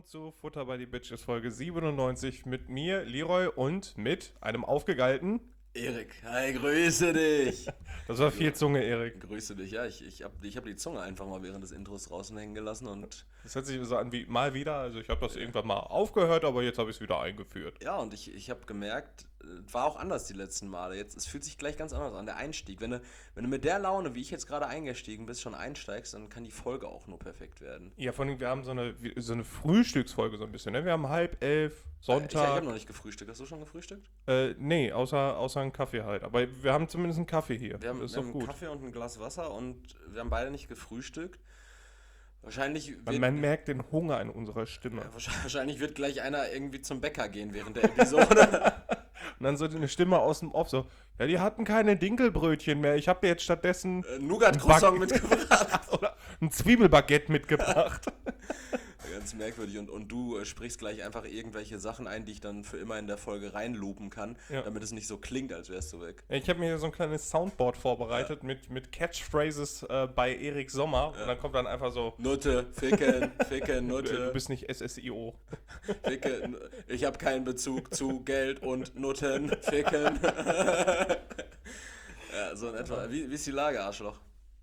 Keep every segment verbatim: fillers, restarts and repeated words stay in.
willkommen zu Futter by the Bitches Folge siebenundneunzig mit mir, Leroy, und mit einem aufgegeilten Erik. Hi, grüße dich. Das war viel Zunge, Erik. Grüße dich, ja, ich, ich habe ich hab die Zunge einfach mal während des Intros draußen hängen gelassen und... Das hört sich so an wie mal wieder, also ich habe das irgendwann mal aufgehört, aber jetzt habe ich es wieder eingeführt. Ja, und ich, ich habe gemerkt, war auch anders die letzten Male. Jetzt, es fühlt sich gleich ganz anders an, der Einstieg. Wenn du, wenn du mit der Laune, wie ich jetzt gerade eingestiegen bist, schon einsteigst, dann kann die Folge auch nur perfekt werden. Ja, vor allem, wir haben so eine, so eine Frühstücksfolge so ein bisschen, ne? Wir haben halb elf, Sonntag. Ich, ich habe noch nicht gefrühstückt. Hast du schon gefrühstückt? Äh, nee, außer, außer einen Kaffee halt. Aber wir haben zumindest einen Kaffee hier. Wir haben, das ist wir doch haben gut. einen Kaffee und ein Glas Wasser und wir haben beide nicht gefrühstückt. Wahrscheinlich wird, Man, man merkt den Hunger in unserer Stimme. Ja, wahrscheinlich wird gleich einer irgendwie zum Bäcker gehen während der Episode. Und dann so eine Stimme aus dem Off so, ja, die hatten keine Dinkelbrötchen mehr. Ich habe jetzt stattdessen äh, Nougat-Croissant mitgebracht. Oder ein Zwiebelbaguette mitgebracht. Ganz merkwürdig. Und, und du äh, sprichst gleich einfach irgendwelche Sachen ein, die ich dann für immer in der Folge reinloopen kann, ja. damit es nicht so klingt, als wärst du weg. Ich habe mir hier so ein kleines Soundboard vorbereitet ja. mit, mit Catchphrases äh, bei Erik Sommer. Ja. Und dann kommt dann einfach so... Nutte, Ficken, Ficken, Nutte. Du bist nicht S S I O. Ficken, ich habe keinen Bezug zu Geld und Nutten, Ficken. Ja, so in etwa. Wie, wie ist die Lage, Arschloch?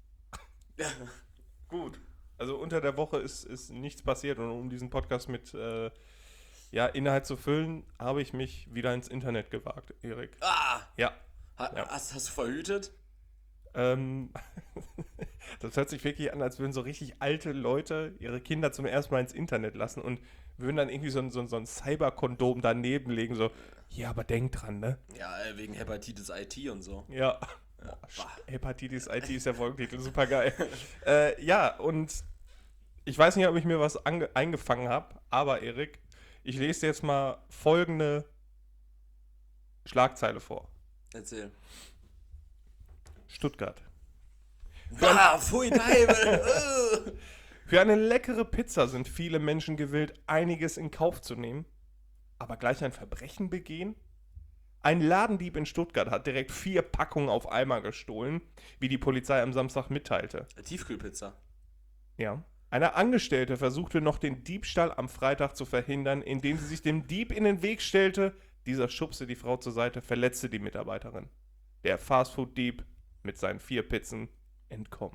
Gut. Also unter der Woche ist, ist nichts passiert und um diesen Podcast mit äh, ja, Inhalt zu füllen, habe ich mich wieder ins Internet gewagt, Erik. Ah! Ja. Ha, ja. Hast, hast du verhütet? Ähm, das hört sich wirklich an, als würden so richtig alte Leute ihre Kinder zum ersten Mal ins Internet lassen und würden dann irgendwie so ein, so ein, so ein Cyberkondom daneben legen, so, ja, aber denk dran, ne? Ja, wegen Hepatitis I T und so. Ja. Ja. Hepatitis I T ist der Folgentitel, super geil. äh, ja, und ich weiß nicht, ob ich mir was ange- eingefangen habe, aber Erik, ich lese dir jetzt mal folgende Schlagzeile vor. Erzähl. Stuttgart. Ah, pfui Teufel! Für eine leckere Pizza sind viele Menschen gewillt, einiges in Kauf zu nehmen, aber gleich ein Verbrechen begehen? Ein Ladendieb in Stuttgart hat direkt vier Packungen auf einmal gestohlen, wie die Polizei am Samstag mitteilte. Tiefkühlpizza. Ja. Eine Angestellte versuchte noch den Diebstahl am Freitag zu verhindern, indem sie sich dem Dieb in den Weg stellte. Dieser schubste die Frau zur Seite, verletzte die Mitarbeiterin. Der Fastfood-Dieb mit seinen vier Pizzen entkommen.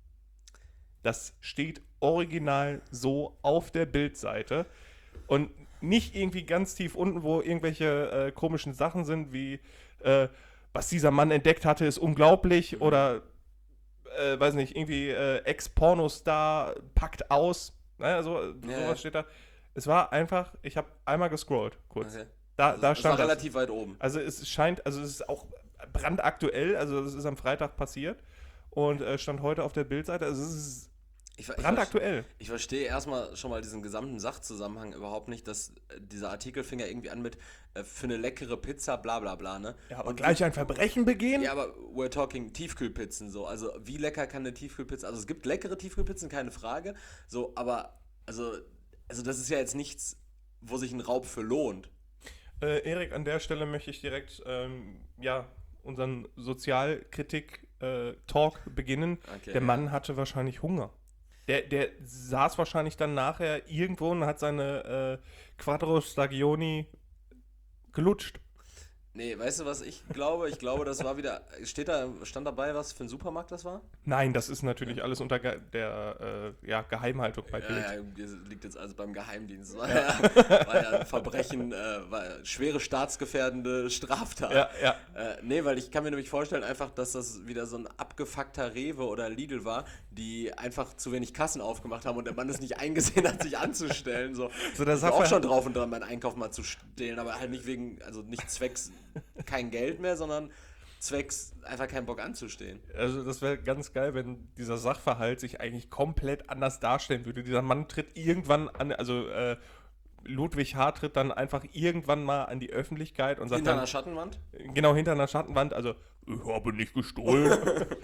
Das steht original so auf der Bildseite und nicht irgendwie ganz tief unten, wo irgendwelche äh, komischen Sachen sind, wie äh, was dieser Mann entdeckt hatte, ist unglaublich mhm. oder äh, weiß nicht, irgendwie äh, Ex-Pornostar packt aus, ne, so, ja, sowas steht da. Es war einfach, ich habe einmal gescrollt, kurz. Okay. Da, also, da es stand war relativ das. weit oben. Also es scheint, also es ist auch brandaktuell, also es ist am Freitag passiert und äh, stand heute auf der Bildseite, also es ist Ich, ich, brandaktuell. Ich verstehe erstmal schon mal diesen gesamten Sachzusammenhang überhaupt nicht, dass äh, dieser Artikel fing ja irgendwie an mit äh, für eine leckere Pizza, bla bla bla, ne? Ja, aber und gleich ein Verbrechen begehen? Ja, aber we're talking Tiefkühlpizzen so. Also wie lecker kann eine Tiefkühlpizza, also es gibt leckere Tiefkühlpizzen, keine Frage, so, aber also, also das ist ja jetzt nichts, wo sich ein Raub für lohnt. Äh, Erik, an der Stelle möchte ich direkt, ähm, ja, unseren Sozialkritik-Talk äh, beginnen. Okay, der Mann ja. hatte wahrscheinlich Hunger. Der, der saß wahrscheinlich dann nachher irgendwo und hat seine äh, Quattro Stagioni gelutscht. Nee, weißt du, was ich glaube? Ich glaube, das war wieder, steht da, stand dabei, was für ein Supermarkt das war? Nein, das ist natürlich ja. alles unter ge- der äh, ja, Geheimhaltung bei Bild. Ja, ja, liegt jetzt also beim Geheimdienst. War ja, war ja ein Verbrechen, äh, war ja schwere staatsgefährdende Straftat. Ja, ja. Äh, nee, weil ich kann mir nämlich vorstellen einfach, dass das wieder so ein abgefuckter Rewe oder Lidl war, die einfach zu wenig Kassen aufgemacht haben und der Mann es nicht eingesehen hat, sich anzustellen. So, so das ich war auch schon drauf und dran, meinen Einkauf mal zu stehlen, aber halt nicht wegen, also nicht zwecks kein Geld mehr, sondern zwecks einfach keinen Bock anzustehen. Also das wäre ganz geil, wenn dieser Sachverhalt sich eigentlich komplett anders darstellen würde. Dieser Mann tritt irgendwann an, also äh, Ludwig H. tritt dann einfach irgendwann mal an die Öffentlichkeit und sagt hinter dann, einer Schattenwand? Genau, hinter einer Schattenwand. Also, ich habe nicht gestohlen.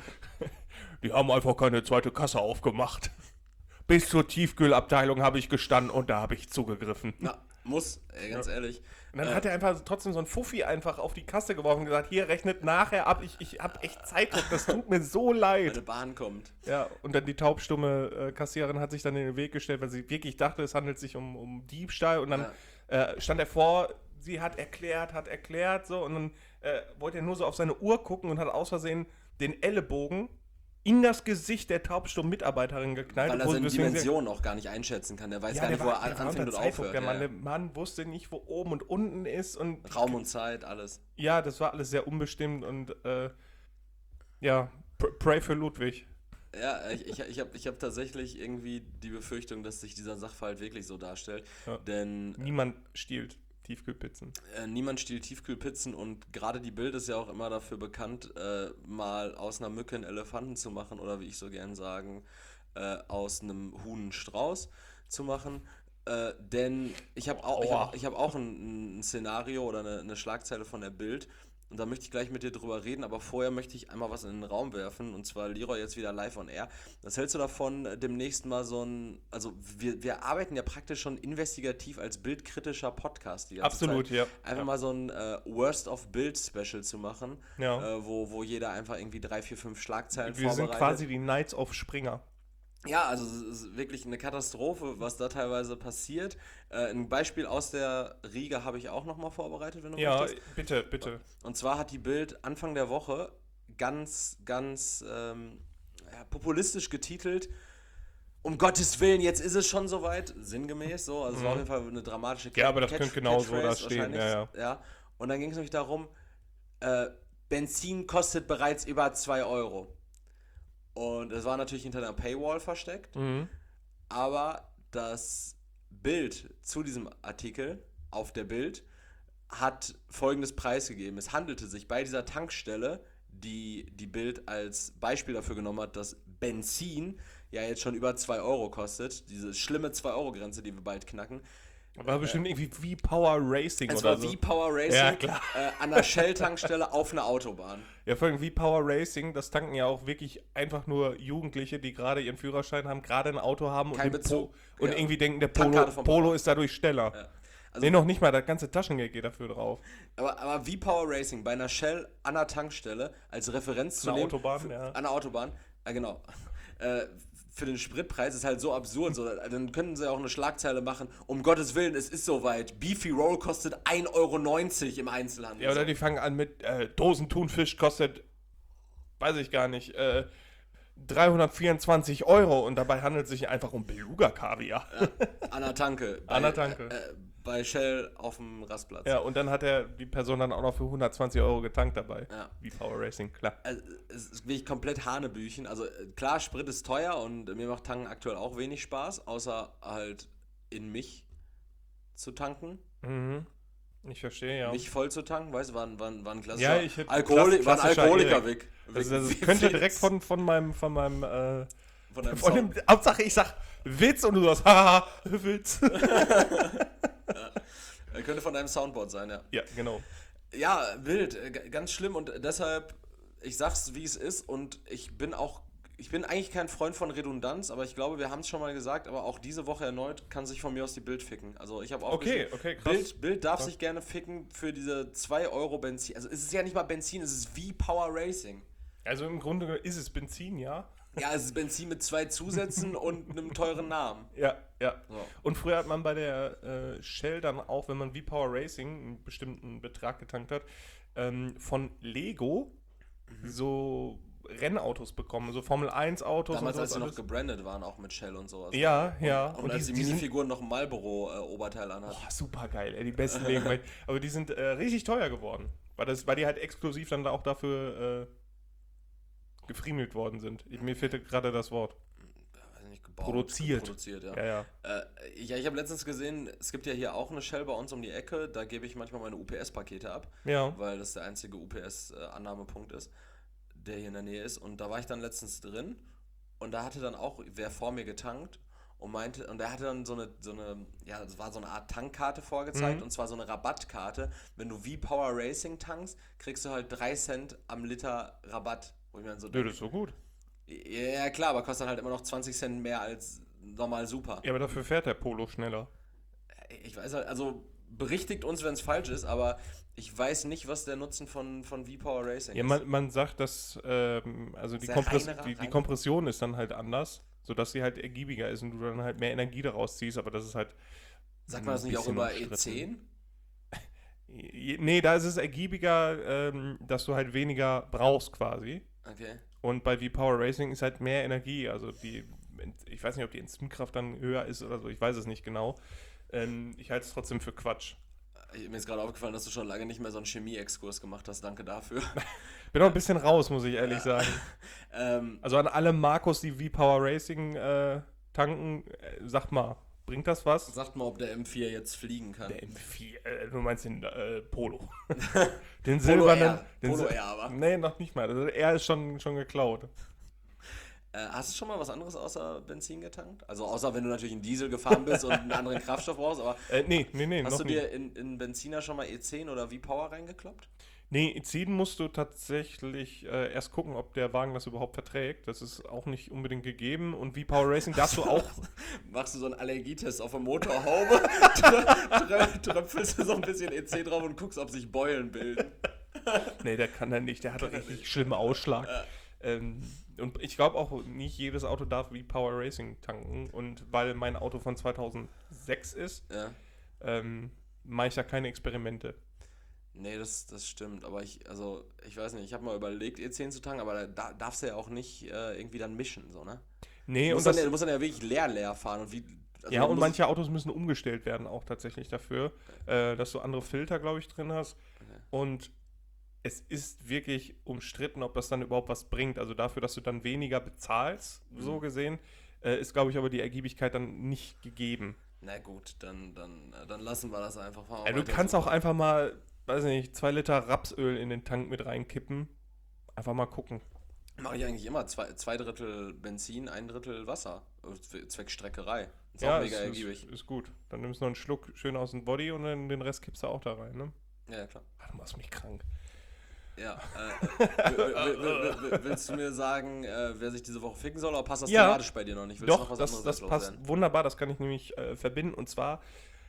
Die haben einfach keine zweite Kasse aufgemacht. Bis zur Tiefkühlabteilung habe ich gestanden und da habe ich zugegriffen. Na, Muss, ey, ganz ja. ehrlich. Und dann äh, hat er einfach trotzdem so ein Fuffi einfach auf die Kasse geworfen und gesagt, hier, rechnet nachher ab, ich, ich hab echt Zeitdruck, das tut mir so leid. Meine Bahn kommt. Ja, und dann die taubstumme äh, Kassiererin hat sich dann in den Weg gestellt, weil sie wirklich dachte, es handelt sich um, um Diebstahl. Und dann ja. äh, stand er vor, sie hat erklärt, hat erklärt, so, und dann äh, wollte er nur so auf seine Uhr gucken und hat aus Versehen den Ellenbogen in das Gesicht der taubstummen Mitarbeiterin geknallt. Weil er seine Dimensionen auch gar nicht einschätzen kann. Der weiß ja, gar nicht, wo er anfängt und aufhört. Der Mann, der Mann wusste nicht, wo oben und unten ist. Und Raum und Zeit, alles. Ja, das war alles sehr unbestimmt und äh, ja, pray für Ludwig. Ja, ich, ich, ich habe ich hab tatsächlich irgendwie die Befürchtung, dass sich dieser Sachverhalt wirklich so darstellt. Ja. Denn niemand stiehlt Tiefkühlpizzen. Äh, niemand stiehlt Tiefkühlpizzen und gerade die Bild ist ja auch immer dafür bekannt, äh, mal aus einer Mücke einen Elefanten zu machen oder wie ich so gern sagen, äh, aus einem Huhn einen Strauß zu machen. Äh, denn ich habe auch, ich hab, ich hab auch ein, ein Szenario oder eine, eine Schlagzeile von der Bild. Und da möchte ich gleich mit dir drüber reden, aber vorher möchte ich einmal was in den Raum werfen, und zwar Leroy jetzt wieder live on air. Was hältst du davon, demnächst mal so ein, also wir, wir arbeiten ja praktisch schon investigativ als bildkritischer Podcast die ganze Absolut, Zeit. ja. Einfach ja. mal so ein äh, Worst of Bild Special zu machen, ja. äh, wo, wo jeder einfach irgendwie drei, vier, fünf Schlagzeilen wir vorbereitet. Wir sind quasi die Knights of Springer. Ja, also es ist wirklich eine Katastrophe, was da teilweise passiert. Äh, ein Beispiel aus der Riga habe ich auch nochmal vorbereitet, wenn du ja, möchtest. Ja, bitte, bitte. Und zwar hat die Bild Anfang der Woche ganz, ganz ähm, ja, populistisch getitelt, um Gottes Willen, jetzt ist es schon soweit, sinngemäß so, also es mhm. war auf jeden Fall eine dramatische Catch- Ja, aber das Catch- könnte genau so da stehen, ja, ja. ja. Und dann ging es nämlich darum, äh, Benzin kostet bereits über zwei Euro. Und es war natürlich hinter einer Paywall versteckt, mhm. aber das Bild zu diesem Artikel auf der Bild hat folgendes preisgegeben. Es handelte sich bei dieser Tankstelle, die die Bild als Beispiel dafür genommen hat, dass Benzin ja jetzt schon über zwei Euro kostet, diese schlimme zwei Euro Grenze, die wir bald knacken. War bestimmt äh, irgendwie V-Power Racing es oder war so. V-Power Racing ja, klar. Äh, an der Shell-Tankstelle auf einer Autobahn. Ja, vor allem V-Power Racing, das tanken ja auch wirklich einfach nur Jugendliche, die gerade ihren Führerschein haben, gerade ein Auto haben Kein und, Bezug. Po- und ja. irgendwie denken, der Polo, Polo ist dadurch schneller. Ja. Also, nee, noch nicht mal, das ganze Taschengeld geht dafür drauf. Aber, aber V-Power Racing bei einer Shell an der Tankstelle als Referenz zu nehmen. An der Autobahn, für, ja. An der Autobahn, ja genau. äh, für den Spritpreis ist halt so absurd. So, dann könnten sie auch eine Schlagzeile machen, um Gottes Willen, es ist soweit. Beefy Roll kostet ein Euro neunzig im Einzelhandel. Ja, oder die fangen an mit äh, Dosen Thunfisch kostet, weiß ich gar nicht, äh, dreihundertvierundzwanzig Euro und dabei handelt es sich einfach um Beluga-Kaviar. Ja, an der Tanke. An der Tanke. Äh, äh, bei Shell auf dem Rastplatz. Ja, und dann hat er die Person dann auch noch für hundertzwanzig Euro getankt dabei. Ja. Wie Power Racing, klar. Also, es ist wirklich komplett Hanebüchen. Also klar, Sprit ist teuer und mir macht Tanken aktuell auch wenig Spaß, außer halt in mich zu tanken. Mhm. Ich verstehe, ja. Mich voll zu tanken, weißt du, war ein, war ein, war ein klassischer ja, ich Alkoholi- war ein Alkoholiker weg. Also, also das könnte direkt von, von meinem, von meinem, äh, von deinem von dem, Hauptsache ich sag Witz und du sagst, haha, Witz. Ja. Er könnte von deinem Soundboard sein, ja. Ja, genau. Ja, wild, ganz schlimm und deshalb, ich sag's wie es ist und ich bin auch, ich bin eigentlich kein Freund von Redundanz, aber ich glaube, wir haben es schon mal gesagt, aber auch diese Woche erneut kann sich von mir aus die Bild ficken. Also ich habe auch okay, okay, krass. Bild, Bild darf krass. sich gerne ficken für diese zwei Euro Benzin. Also es ist ja nicht mal Benzin, es ist wie Power Racing. Also im Grunde ist es Benzin, ja. Ja, es ist Benzin mit zwei Zusätzen und einem teuren Namen. Ja, ja. So. Und früher hat man bei der äh, Shell dann auch, wenn man V-Power Racing einen bestimmten Betrag getankt hat, ähm, von Lego mhm. so Rennautos bekommen, so Formel eins Autos. Damals, und als sie alles. noch gebrandet waren, auch mit Shell und sowas. Ja, und, ja. Und, und als die, die Minifiguren noch ein Marlboro-Oberteil äh, anhatten. Boah, super geil, ey, die besten Lego. Aber die sind äh, richtig teuer geworden, weil, das, weil die halt exklusiv dann da auch dafür äh, gefriemelt worden sind. Mir fehlt gerade das Wort. Nicht gebaut, produziert. Produziert, ja. Ja, ja. Äh, ja, ich habe letztens gesehen, es gibt ja hier auch eine Shell bei uns um die Ecke, da gebe ich manchmal meine U P S-Pakete ab, ja. weil das der einzige U P S-Annahmepunkt ist, der hier in der Nähe ist. Und da war ich dann letztens drin und da hatte dann auch wer vor mir getankt und meinte, und der hatte dann so eine, so eine, ja, das war so eine Art Tankkarte vorgezeigt, mhm. und zwar so eine Rabattkarte. Wenn du V-Power Racing tankst, kriegst du halt drei Cent am Liter Rabatt. Wo ich mir dann so denke, das ist so gut. Ja, klar, aber kostet dann halt immer noch zwanzig Cent mehr als normal Super. Ja, aber dafür fährt der Polo schneller. Ich weiß halt, also berichtigt uns, wenn es falsch ist, aber ich weiß nicht, was der Nutzen von, von V-Power Racing ja, ist. Man, man sagt, dass ähm, also die, Sehr Kompress reinerer, die, die reinerer. Kompression ist dann halt anders, sodass sie halt ergiebiger ist und du dann halt mehr Energie daraus ziehst, aber das ist halt. Sagt man das nicht auch über E zehn? Nee, da ist es ergiebiger, ähm, dass du halt weniger brauchst quasi. Okay. Und bei V-Power Racing ist halt mehr Energie, also die, ich weiß nicht, ob die Enzymkraft dann höher ist oder so, ich weiß es nicht genau. Ähm, ich halte es trotzdem für Quatsch. Mir ist gerade aufgefallen, dass du schon lange nicht mehr so einen Chemie-Exkurs gemacht hast. Danke dafür. Bin auch ein bisschen raus, muss ich ehrlich Ja. sagen. ähm, Also an alle Marcos, die V-Power Racing äh, tanken, äh, sag mal, bringt das was? Sagt mal, ob der M vier jetzt fliegen kann. Der M vier, äh, du meinst den äh, Polo. Den Polo silbernen. R. Den Polo Sil- R, aber. Nee, noch nicht mal. Also er ist schon, schon geklaut. Äh, hast du schon mal was anderes außer Benzin getankt? Also außer wenn du natürlich einen Diesel gefahren bist und einen anderen Kraftstoff brauchst, aber Äh, nee, nee, nee, hast noch du nie. dir in, in Benziner schon mal E zehn oder V-Power reingekloppt? Nee, ziehen musst du tatsächlich äh, erst gucken, ob der Wagen das überhaupt verträgt. Das ist auch nicht unbedingt gegeben. Und V-Power Racing darfst du auch. Machst du so einen Allergietest auf der Motorhaube, trö- trö- tröpfelst du so ein bisschen E zehn drauf und guckst, ob sich Beulen bilden. Nee, der kann er nicht. Der hat einen er richtig nicht. schlimmen Ausschlag. Ja. Ähm, und ich glaube auch, nicht jedes Auto darf V-Power Racing tanken. Und weil mein Auto von zweitausendsechs ist, Ja. ähm, mache ich da keine Experimente. Nee, das, das stimmt, aber ich, also, ich weiß nicht, ich habe mal überlegt, E zehn zu tanken, aber da darfst du ja auch nicht äh, irgendwie dann mischen, so, ne? Nee, Du und musst, dann, das, ja- du musst dann ja wirklich leer, leer fahren und wie... Also ja, man und muss- manche Autos müssen umgestellt werden auch tatsächlich dafür, äh, dass du andere Filter, glaube ich, drin hast. Okay. Und es ist wirklich umstritten, ob das dann überhaupt was bringt. Also dafür, dass du dann weniger bezahlst, Mhm. so gesehen, äh, ist, glaube ich, aber die Ergiebigkeit dann nicht gegeben. Na gut, dann, dann, äh, dann lassen wir das einfach. Fahren wir Ja, du weiter kannst so. auch einfach mal, weiß nicht, zwei Liter Rapsöl in den Tank mit reinkippen. Einfach mal gucken. Mache ich eigentlich immer zwei, zwei Drittel Benzin, ein Drittel Wasser. äh, Zweck Streckerei. Ist Ja, auch mega ist, ergiebig. ist, ist gut. Dann nimmst du noch einen Schluck schön aus dem Body und dann den Rest kippst du auch da rein, ne? Ja, klar. Ach, du machst mich krank. Ja, äh, will, will, will, will, willst du mir sagen, äh, wer sich diese Woche ficken soll, oder passt das Ja. thematisch bei dir noch nicht? Willst du Doch, noch was das, anderes das als passt loswerden? wunderbar, das kann ich nämlich äh, verbinden. Und zwar,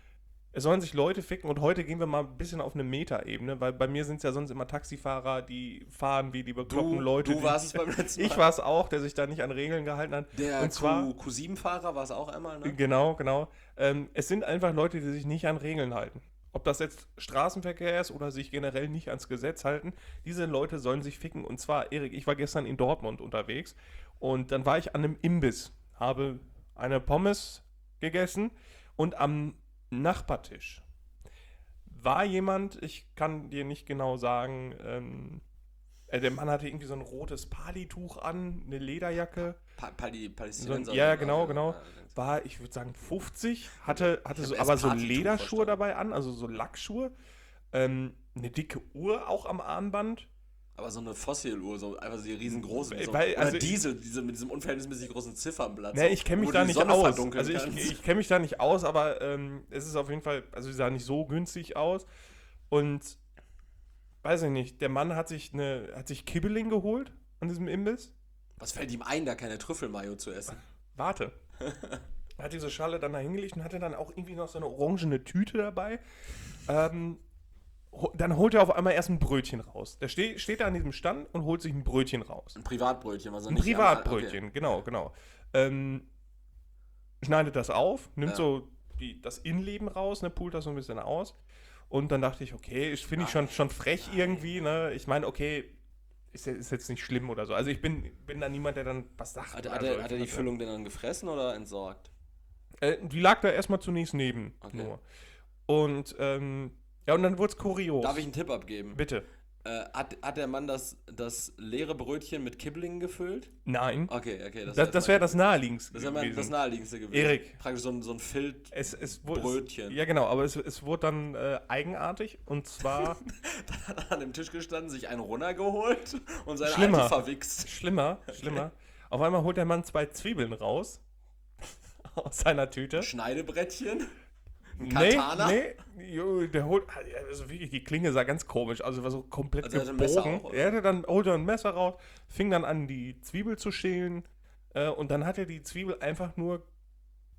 es sollen sich Leute ficken und heute gehen wir mal ein bisschen auf eine Meta-Ebene, weil bei mir sind es ja sonst immer Taxifahrer, die fahren wie die bekloppten Du, Leute. du die, warst es beim letzten Mal. Ich war es auch, der sich da nicht an Regeln gehalten hat. Der und zwar, Q, Q7-Fahrer war es auch einmal, ne? genau, genau. Ähm, es sind einfach Leute, die sich nicht an Regeln halten. Ob das jetzt Straßenverkehr ist oder sich generell nicht ans Gesetz halten, diese Leute sollen sich ficken. Und zwar, Erik, ich war gestern in Dortmund unterwegs und dann war ich an einem Imbiss, habe eine Pommes gegessen und am Nachbartisch war jemand, ich kann dir nicht genau sagen, ähm, äh, der Mann hatte irgendwie so ein rotes Palituch an, eine Lederjacke. Pa Pali So, Palästinenser. ja, oder- genau, ja, genau. ja, War, ich würde sagen, fünfzig, hatte, hatte Ich so, hab erst aber so Partytuch Lederschuhe verstanden. dabei an, also so Lackschuhe. Ähm, eine dicke Uhr auch am Armband. Aber so eine Fossiluhr, so einfach so die riesengroße. Weil- so, weil- oder also Diesel, diese, mit diesem unverhältnismäßig großen Ziffernblatt. Ne, so, ich kenne wo mich du da die nicht Sonne aus. verdunkeln Also ich, kannst. ich kenne mich da nicht aus, aber ähm, es ist auf jeden Fall, also sie sah nicht so günstig aus. Und weiß ich nicht, der Mann hat sich eine, hat sich Kibbeling geholt an diesem Imbiss. Was fällt ihm ein, da keine Trüffelmayo zu essen? Warte. Er hat diese Schale dann da hingelegt und hatte dann auch irgendwie noch so eine orangene Tüte dabei. Ähm, ho- dann holt er auf einmal erst ein Brötchen raus. Der ste steht da an diesem Stand und holt sich ein Brötchen raus. Ein Privatbrötchen, also Ein nicht Privatbrötchen, okay. genau, genau. Ähm, schneidet das auf, nimmt Ja. so die, das Innenleben raus, ne, pult das so ein bisschen aus. Und dann dachte ich, okay, ich finde ich Nein. schon, schon frech Nein. irgendwie, ne? Ich meine, okay, ist, ja- ist jetzt nicht schlimm oder so. Also ich bin, bin da niemand, der dann was sagt. Hat, oder hat, so. er, hat er die Ich- Füllung denn dann gefressen oder entsorgt? Äh, die lag da erstmal zunächst neben Okay. nur. Und, ähm, ja, und dann wurde es kurios. Darf ich einen Tipp abgeben? Bitte. Äh, hat, hat der Mann das, das leere Brötchen mit Kibblingen gefüllt? Nein. Okay, okay. das wär das mal- wäre das Naheliegendste Das wäre mal das gewesen. naheliegendste gewesen. Erik. Praktisch so ein, so ein Filt. Es, es wurde, Brötchen. Ja, genau, aber es, es wurde dann äh, eigenartig und zwar Dann hat er an dem Tisch gestanden, sich einen runtergeholt und seine Schlimmer. Alte verwichst. schlimmer, schlimmer. Auf einmal holt der Mann zwei Zwiebeln raus aus seiner Tüte. Schneidebrettchen. Ein Nee, Katana. nee, jo, der holt, also wirklich, die Klinge sah ganz komisch, also war so komplett Also er hatte ein Messer gebogen. auch, oder? Er hatte dann, holte ein Messer raus, fing dann an, die Zwiebel zu schälen äh, und dann hat er die Zwiebel einfach nur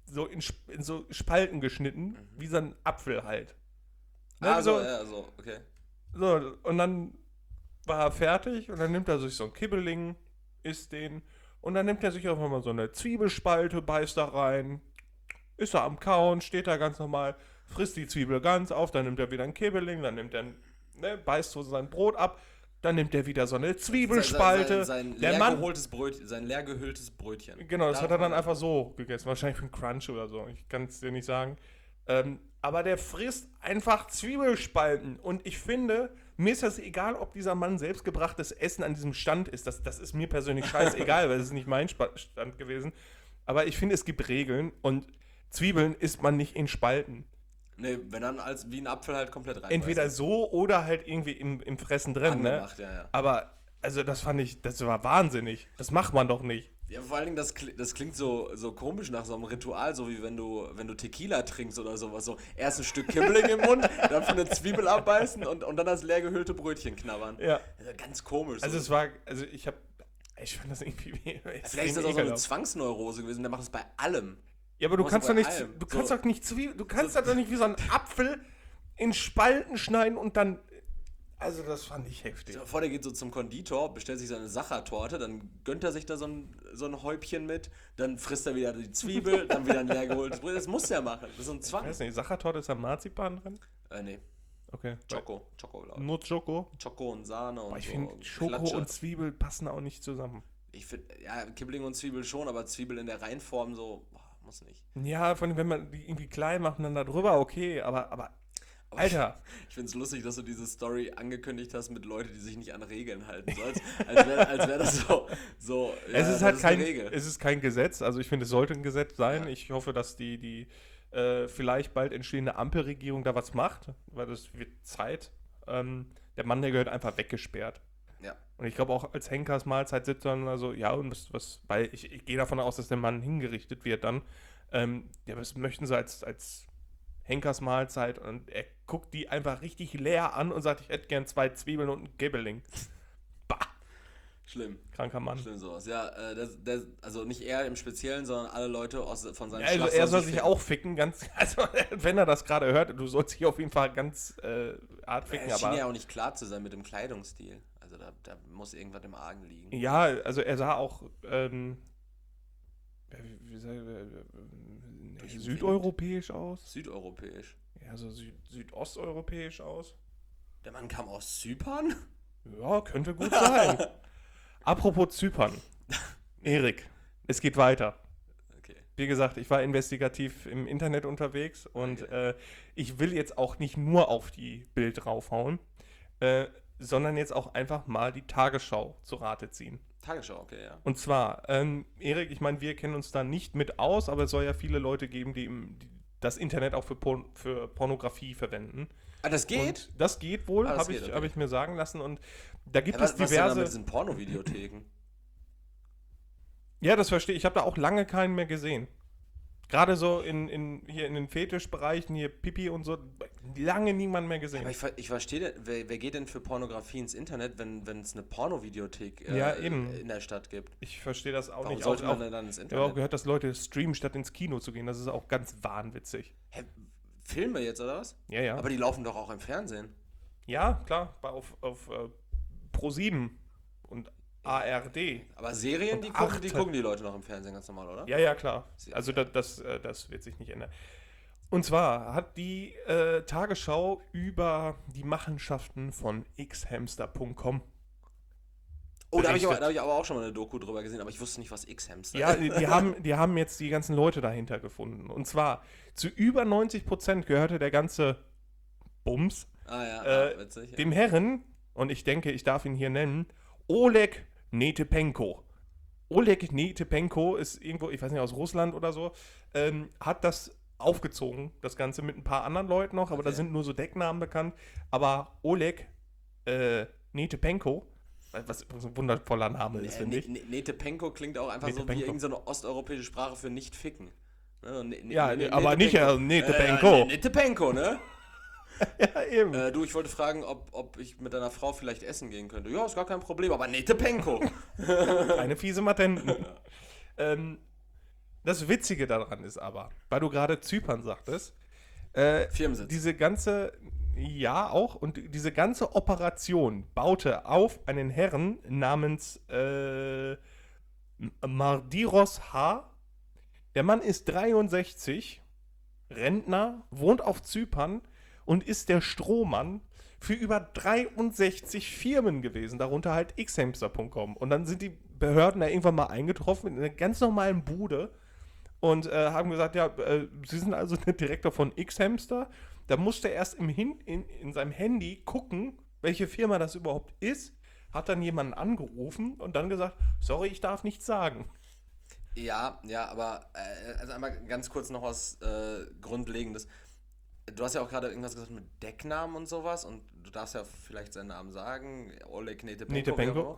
so in, in so Spalten geschnitten, mhm. wie so ein Apfel halt. Ne, ah, so, so, ja, so, okay. So, und dann war er fertig und dann nimmt er sich so ein Kibbeling, isst den und dann nimmt er sich einfach mal so eine Zwiebelspalte, beißt da rein, ist er am Kauen, steht da ganz normal, frisst die Zwiebel ganz auf, dann nimmt er wieder ein Kibbeling, dann nimmt er, ne, beißt so sein Brot ab, dann nimmt er wieder so eine Zwiebelspalte. Sein, sein, sein, der leer, Mann, geholtes Brötchen, sein leer gefülltes Brötchen. Genau, das da hat er dann einfach so gegessen, wahrscheinlich für einen Crunch oder so, ich kann es dir nicht sagen. Ähm, aber der frisst einfach Zwiebelspalten und ich finde, mir ist das egal, ob dieser Mann selbstgebrachtes Essen an diesem Stand ist, das, das ist mir persönlich scheißegal, weil das ist nicht mein Stand gewesen, aber ich finde, es gibt Regeln und Zwiebeln isst man nicht in Spalten. Nee, wenn dann als wie ein Apfel halt komplett rein. Entweder so oder halt irgendwie im, im Fressen drin, Angemacht, ne? Ja, ja. Aber, also das fand ich, das war wahnsinnig. Das macht man doch nicht. Ja, vor allen Dingen, das, das klingt so, so komisch nach so einem Ritual, so wie wenn du, wenn du Tequila trinkst oder sowas. So, erst ein Stück Kibbeling im Mund, dann von eine Zwiebel abbeißen und, und dann das leer gehüllte Brötchen knabbern. Ja. Also ganz komisch. Also so. es war, also ich hab, ich fand das irgendwie vielleicht ist das auch so eine Zwangsneurose gewesen, der macht das bei allem. Ja, aber du du kannst doch nicht, allem. du kannst so. doch nicht Zwiebeln, du kannst so. doch nicht wie so ein Apfel in Spalten schneiden und dann, also das fand ich heftig. So, vor der geht so zum Konditor, bestellt sich seine Sachertorte, dann gönnt er sich da so ein, so ein Häubchen mit, dann frisst er wieder die Zwiebel, dann wieder ein leer geholtes Brot. Das muss er machen, das ist ein Zwang. Ich weiß nicht, Sachertorte ist da Marzipan drin? Äh, nee. Okay. Choco, Choco, glaube ich. Nur Choco? Choco und Sahne und Boah, ich so. finde, Schoko Klatsche. Und Zwiebel passen auch nicht zusammen. Ich finde, ja, Kibbeling und Zwiebel schon, aber Zwiebel in der Reinform so, boah, muss nicht. Ja, von wenn man die irgendwie klein macht und dann da drüber, okay, aber, aber Alter. Ich finde es lustig, dass du diese Story angekündigt hast mit Leuten, die sich nicht an Regeln halten. So, als als wäre als wär das so, so ja, es ist halt ist kein, Regel. Es ist kein Gesetz, also ich finde, es sollte ein Gesetz sein. Ja. Ich hoffe, dass die, die äh, vielleicht bald entstehende Ampelregierung da was macht, weil das wird Zeit. Ähm, der Mann, der gehört einfach weggesperrt. Ja. Und ich glaube auch als Henkers Mahlzeit sitzt dann also, ja, und was, was weil ich, ich gehe davon aus, dass der Mann hingerichtet wird dann. Ähm, ja, was möchten sie als, als Henkers Mahlzeit? Und er guckt die einfach richtig leer an und sagt, ich hätte gern zwei Zwiebeln und ein Gibbeling. Bah! Schlimm. Kranker Mann. Schlimm sowas. Ja, äh, das, das, also nicht er im Speziellen, sondern alle Leute aus, von seinem ja, also Schlaf er soll sich ficken. auch ficken, ganz, also wenn er das gerade hört, du sollst dich auf jeden Fall ganz äh, hart ficken. Er schien aber ja auch nicht klar zu sein mit dem Kleidungsstil. Also da, da muss irgendwas im Argen liegen. Ja, also er sah auch ähm, wie, wie, wie, wie, südeuropäisch aus. Südeuropäisch? Ja, so süd, südosteuropäisch aus. Der Mann kam aus Zypern? Ja, könnte gut sein. Apropos Zypern. Erik, es geht weiter. Okay. Wie gesagt, ich war investigativ im Internet unterwegs und okay. äh, ich will jetzt auch nicht nur auf die Bild draufhauen, äh, sondern jetzt auch einfach mal die Tagesschau zu Rate ziehen. Tagesschau, okay, ja. Und zwar, ähm, Erik, ich meine, wir kennen uns da nicht mit aus, aber es soll ja viele Leute geben, die, im, die das Internet auch für, Porn, für Pornografie verwenden. Ah, das geht? Und das geht wohl, ah, habe ich, okay. hab ich mir sagen lassen. Und da gibt ja, es was, diverse... Was ist denn da mit diesen Pornovideotheken? Ja, das verstehe ich. Ich habe da auch lange keinen mehr gesehen. Gerade so in, in, hier in den Fetischbereichen, hier Pipi und so, lange niemand mehr gesehen. Aber ich, ich verstehe, wer, wer geht denn für Pornografie ins Internet, wenn es eine Pornovideothek äh, ja, eben. in der Stadt gibt? Ich verstehe das auch Warum nicht. sollte auch, man auch, denn dann ins Internet? Ich habe auch gehört, dass Leute streamen, statt ins Kino zu gehen. Das ist auch ganz wahnwitzig. Hä, Filme jetzt, oder was? Ja, ja. Aber die laufen doch auch im Fernsehen. Ja, klar, auf, auf äh, Pro sieben und A R D. Aber Serien, die gucken, die gucken die Leute noch im Fernsehen ganz normal, oder? Ja, ja, klar. Also das, das, das wird sich nicht ändern. Und zwar hat die äh, Tagesschau über die Machenschaften von x hamster punkt com Oh, da habe ich, hab ich aber auch schon mal eine Doku drüber gesehen, aber ich wusste nicht, was X-Hamster ist. Ja, die, die, haben, die haben jetzt die ganzen Leute dahinter gefunden. Und zwar zu über neunzig Prozent gehörte der ganze Bums ah, ja, äh, ah, witzig, ja. dem Herren, und ich denke, ich darf ihn hier nennen, Oleg Netepenko. Oleg Netepenko ist irgendwo, ich weiß nicht, aus Russland oder so, ähm, hat das aufgezogen, das Ganze mit ein paar anderen Leuten noch, aber okay. Da sind nur so Decknamen bekannt. Aber Oleg äh, Netepenko, was ein wundervoller Name ist, äh, finde ich. Netepenko klingt auch einfach Netepenko. so wie irgendeine so osteuropäische Sprache für nicht ficken. Ne? Ne, ne, ja, ne, aber nicht äh, Netepenko. Äh, Netepenko, ne? Ja, eben. Äh, du, ich wollte fragen, ob, ob ich mit deiner Frau vielleicht essen gehen könnte. Ja, ist gar kein Problem, aber Netepenko. Keine fiese Matenten. ähm, Das Witzige daran ist aber, weil du gerade Zypern sagtest, äh, Firmensitz. diese ganze, ja auch, und diese ganze Operation baute auf einen Herrn namens äh, Mardiros H. Der Mann ist dreiundsechzig, Rentner, wohnt auf Zypern und ist der Strohmann für über dreiundsechzig Firmen gewesen, darunter halt x hamster punkt com. Und dann sind die Behörden da irgendwann mal eingetroffen in einer ganz normalen Bude und äh, haben gesagt, ja, äh, Sie sind also der Direktor von X-Hamster. Da musste er erst im Hin in, in seinem Handy gucken, welche Firma das überhaupt ist, hat dann jemanden angerufen und dann gesagt, sorry, ich darf nichts sagen. Ja, ja, aber äh, also einmal ganz kurz noch was äh, Grundlegendes. Du hast ja auch gerade irgendwas gesagt mit Decknamen und sowas und du darfst ja vielleicht seinen Namen sagen. Oleg Netepenko.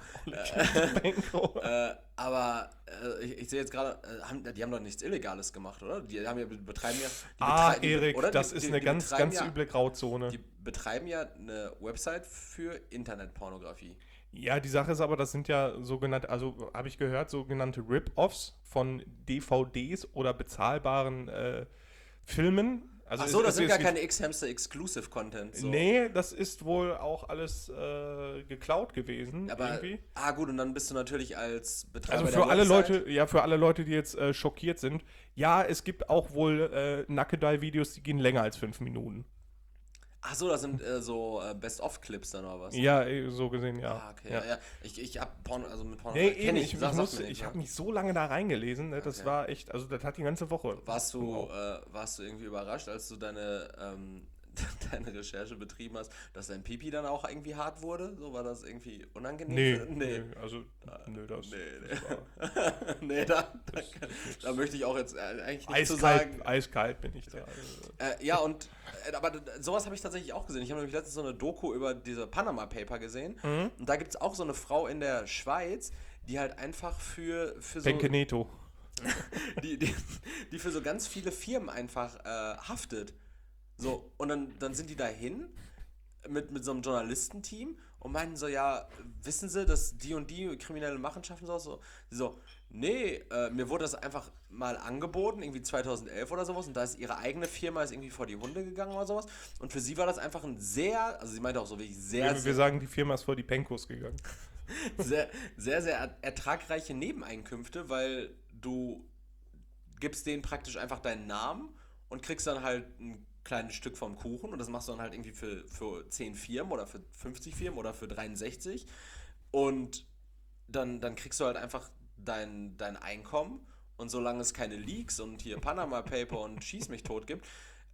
Netepenko. äh, aber äh, ich, ich sehe jetzt gerade, äh, haben, die haben doch nichts Illegales gemacht, oder? Die haben ja, betreiben ja... Die ah, betrei- Erik, oder? das die, ist die, eine die ganz, ganz ja, üble Grauzone. Die betreiben ja eine Website für Internetpornografie. Ja, die Sache ist aber, das sind ja sogenannte, also habe ich gehört, sogenannte Rip-Offs von D V Ds oder bezahlbaren äh, Filmen. Also Ach so, es, das es, sind es, gar es, keine X-Hamster-Exclusive-Content. So. Nee, das ist wohl auch alles äh, geklaut gewesen. Aber, irgendwie. ah gut, und dann bist du natürlich als Betreiber Also für der alle Website Leute, ja, für alle Leute, die jetzt äh, schockiert sind, ja, es gibt auch wohl äh, Nackedei-Videos, die gehen länger als fünf Minuten. Ach so, das sind äh, so äh, Best-of-Clips dann oder was? Ja, äh, so gesehen, ja. Ah, okay. Ja. Ja. Ja. Ich, ich hab Porno, also mit Porno Nee, kenn eben, ich, ich, ich, sag- muss, sagt mir nichts, ich habe ja. mich so lange da reingelesen, ne, das Okay. war echt, also das hat die ganze Woche. Warst du, Wow. äh, warst du irgendwie überrascht, als du deine, ähm, deine Recherche betrieben hast, dass dein Pipi dann auch irgendwie hart wurde? So, war das irgendwie unangenehm? Nee, für- nee, also, nö, das, Nee, das war nee. nee, da, da, da möchte ich auch jetzt äh, eigentlich nicht zu eiskalt, sagen. eiskalt bin ich da. Also. Äh, ja, und äh, aber d- sowas habe ich tatsächlich auch gesehen. Ich habe nämlich letztens so eine Doku über diese Panama Paper gesehen. Mhm. Und da gibt es auch so eine Frau in der Schweiz, die halt einfach für, für so. Benkeneto. Die, die, die für so ganz viele Firmen einfach äh, haftet. So, und dann, dann sind die dahin mit, mit so einem Journalistenteam und meinen so, ja, wissen Sie, dass die und die kriminelle Machenschaften so, so, die so nee, äh, mir wurde das einfach mal angeboten, irgendwie zweitausendelf oder sowas, und da ist ihre eigene Firma ist irgendwie vor die Hunde gegangen oder sowas, und für sie war das einfach ein sehr, also sie meinte auch so wirklich sehr, Wir, wir sehr, sagen, die Firma ist vor die Penkos gegangen. sehr, sehr, sehr er- ertragreiche Nebeneinkünfte, weil du gibst denen praktisch einfach deinen Namen und kriegst dann halt ein kleines Stück vom Kuchen, und das machst du dann halt irgendwie für, für zehn Firmen oder für fünfzig Firmen oder für dreiundsechzig, und dann, dann kriegst du halt einfach dein, dein Einkommen, und solange es keine Leaks und hier Panama Paper und Schieß mich tot gibt,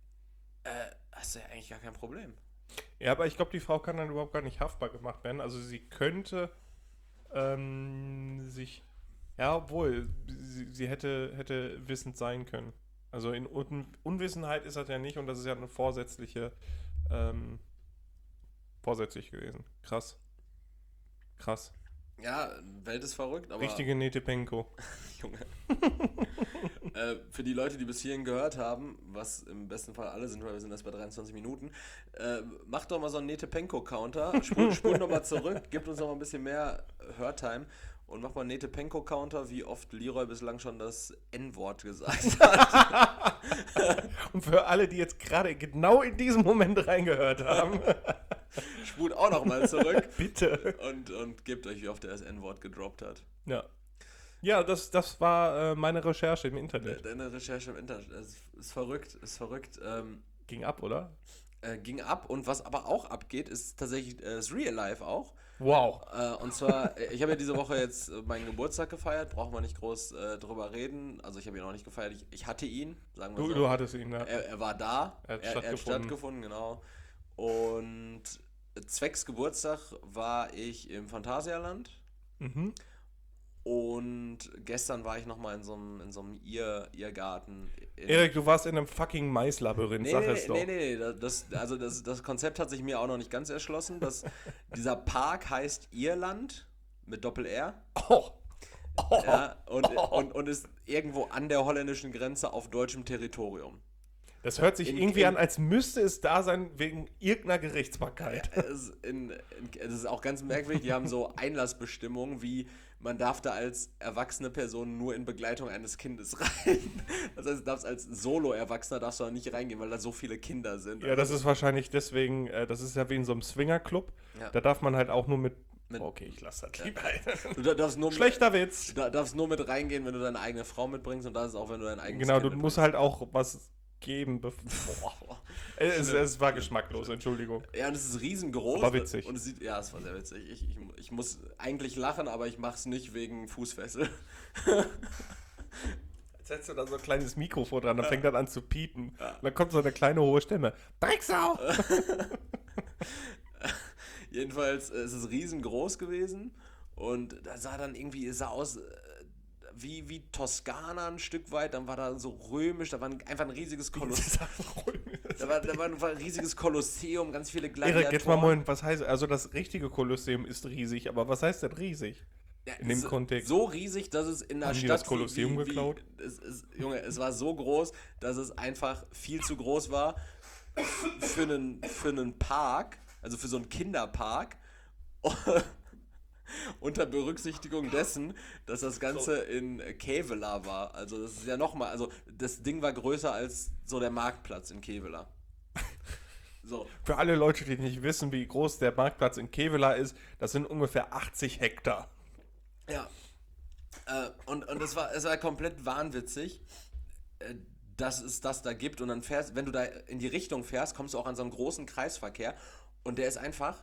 äh, hast du ja eigentlich gar kein Problem. Ja, aber ich glaube, die Frau kann dann überhaupt gar nicht haftbar gemacht werden. Also sie könnte ähm, sich, ja, obwohl, sie, sie hätte, hätte wissend sein können. Also in Un Unwissenheit ist das ja nicht, und das ist ja eine vorsätzliche, ähm, vorsätzlich gewesen. Krass. Krass. Ja, Welt ist verrückt, aber... Richtige Netepenko. Junge. äh, für die Leute, die bis hierhin gehört haben, was im besten Fall alle sind, weil wir sind erst bei dreiundzwanzig Minuten, äh, macht doch mal so einen Netepenko-Counter, spul, spul noch mal zurück, gibt uns noch mal ein bisschen mehr Hörtime und macht mal einen Netepenko-Counter, wie oft Leroy bislang schon das N-Wort gesagt hat. Und für alle, die jetzt gerade genau in diesem Moment reingehört haben, spult auch noch mal zurück. bitte. Und, und gebt euch, wie oft er das N-Wort gedroppt hat. Ja. Ja, das, das war äh, meine Recherche im Internet. Deine Recherche im Internet ist, ist verrückt, ist verrückt. Ähm, Ging ab, oder? äh, ging ab, und was aber auch abgeht, ist tatsächlich äh, das Real Life auch. Wow. Äh, und zwar, äh, ich habe ja diese Woche jetzt äh, meinen Geburtstag gefeiert, brauchen wir nicht groß äh, drüber reden. Also ich habe ihn auch nicht gefeiert, ich, ich hatte ihn, sagen wir Du, so. du hattest ihn, ja. Er, er war da, Er hat er, er hat stattgefunden. stattgefunden, genau. Und zwecks Geburtstag war ich im Phantasialand. Mhm. Und gestern war ich nochmal in so einem in so einem Irr, Irrgarten. in- Erik, du warst in einem fucking Maislabyrinth, Nee, sag nee, es doch. nee, nee, nee, das, also das, das Konzept hat sich mir auch noch nicht ganz erschlossen. Das, dieser Park heißt Irland mit Doppel-R. Oh. Oh. Ja, und, und, und ist irgendwo an der holländischen Grenze auf deutschem Territorium. Das hört sich In- irgendwie in- an, als müsste es da sein wegen irgendeiner Gerichtsbarkeit. Es, in, in, das ist auch ganz merkwürdig, die haben so Einlassbestimmungen wie man darf da als erwachsene Person nur in Begleitung eines Kindes rein. Das heißt, du darfst als Solo-Erwachsener darfst du da nicht reingehen, weil da so viele Kinder sind. Ja, das ist wahrscheinlich deswegen, äh, das ist ja wie in so einem Swingerclub. Ja. Da darf man halt auch nur mit... mit okay, ich lasse das lieber. Ja. Du darfst nur Schlechter mit, Witz. Du darfst nur mit reingehen, wenn du deine eigene Frau mitbringst und das ist auch, wenn du dein eigenes Genau, Kind du musst halt auch was geben. Boah. es, es war geschmacklos, Entschuldigung. Ja, und es ist riesengroß. Aber witzig. Und es sieht, ja, es war sehr witzig. Ich, ich, ich muss eigentlich lachen, aber ich mach's nicht wegen Fußfessel. Jetzt setzt du da so ein kleines Mikrofon dran, dann fängt das an zu piepen. Ja. Und dann kommt so eine kleine hohe Stimme. Drecksau! Jedenfalls äh, es ist es riesengroß gewesen und da sah dann irgendwie, es sah aus... Wie, wie Toskana ein Stück weit, dann war da so römisch, da war ein, einfach ein riesiges Kolosseum. da, war, da war ein, war ein riesiges Kolosseum, ganz viele Gladiatoren. Erik, jetzt mal Moment, was heißt, also das richtige Kolosseum ist riesig, aber was heißt denn riesig? Ja, in dem so, Kontext. So riesig, dass es in der Haben Stadt... die das Kolosseum wie, wie, geklaut? Wie, es, es, Junge, es war so groß, dass es einfach viel zu groß war für einen, für einen Park, also für so einen Kinderpark. Unter Berücksichtigung dessen, dass das Ganze in Kevela war. Also das ist ja nochmal, also das Ding war größer als so der Marktplatz in Kevela. So. Für alle Leute, die nicht wissen, wie groß der Marktplatz in Kevela ist, das sind ungefähr achtzig Hektar. Ja. Äh, und und es war, es war komplett wahnwitzig, äh, dass es das da gibt. Und dann fährst, wenn du da in die Richtung fährst, kommst du auch an so einen großen Kreisverkehr. Und der ist einfach...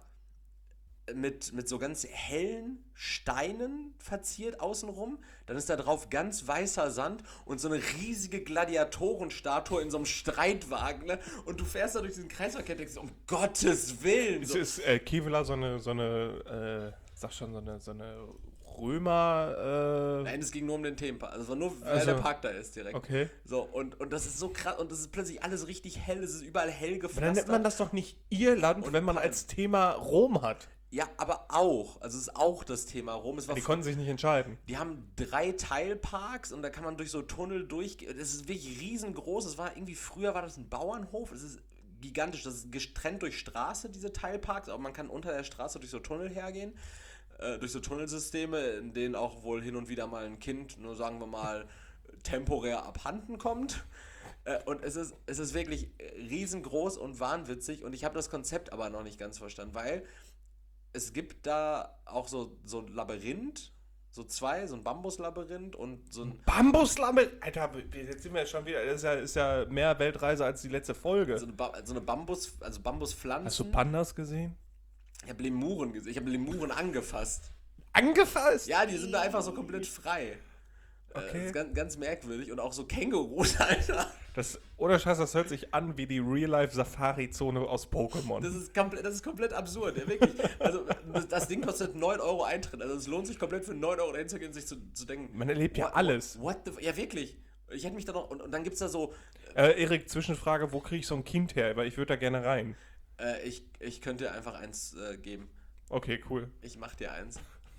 Mit, mit so ganz hellen Steinen verziert außenrum. Dann ist da drauf ganz weißer Sand und so eine riesige Gladiatorenstatue in so einem Streitwagen. Ne? Und du fährst da durch diesen Kreisverkehr und denkst, um Gottes Willen. So. Ist äh, Kevela so eine, so eine äh, sag schon, so eine, so eine Römer... Äh Nein, es ging nur um den Themenpark. Also es war nur, weil also, der Park da ist direkt. Okay. So, und, und das ist so krass. Und das ist plötzlich alles richtig hell. Es ist überall hell gefasst. Dann nennt man das doch nicht Irland, und wenn man als Thema Rom hat. Ja, aber auch. Also es ist auch das Thema Rom. Es war die konnten sich nicht entscheiden. Die haben drei Teilparks und da kann man durch so Tunnel durchgehen. Das ist wirklich riesengroß. Es war irgendwie, früher war das ein Bauernhof. Es ist gigantisch. Das ist getrennt durch Straße, diese Teilparks. Aber man kann unter der Straße durch so Tunnel hergehen. Äh, durch so Tunnelsysteme, in denen auch wohl hin und wieder mal ein Kind, nur sagen wir mal, temporär abhanden kommt. Äh, und es ist, es ist wirklich riesengroß und wahnwitzig. Und ich habe das Konzept aber noch nicht ganz verstanden, weil... Es gibt da auch so, so ein Labyrinth, so zwei, so ein Bambuslabyrinth und so ein... Bambuslabyrinth? Alter, jetzt sind wir ja schon wieder, das ist ja, ist ja mehr Weltreise als die letzte Folge. So eine, ba- so eine Bambus, also Bambuspflanzen. Hast du Pandas gesehen? Ich habe Lemuren gesehen, ich habe Lemuren angefasst. Angefasst? Ja, die sind da einfach so komplett frei. Okay. Das ist ganz, ganz merkwürdig und auch so Kängurus, Alter. Das, oder Scheiß, das hört sich an wie die Real-Life-Safari-Zone aus Pokémon. Das ist, komplett, das ist komplett absurd, ja, wirklich. Also, das, das Ding kostet neun Euro Eintritt. Also, es lohnt sich komplett für neun Euro dahin zu gehen und sich zu, zu denken. Man erlebt ja what, alles. What, what the, ja, wirklich. Ich hätte mich da noch. Und, und dann gibt's da so. Äh, Erik, Zwischenfrage: Wo kriege ich so ein Kind her? Weil ich würde da gerne rein. Äh, ich, ich könnte dir einfach eins äh, geben. Okay, cool. Ich mach dir eins.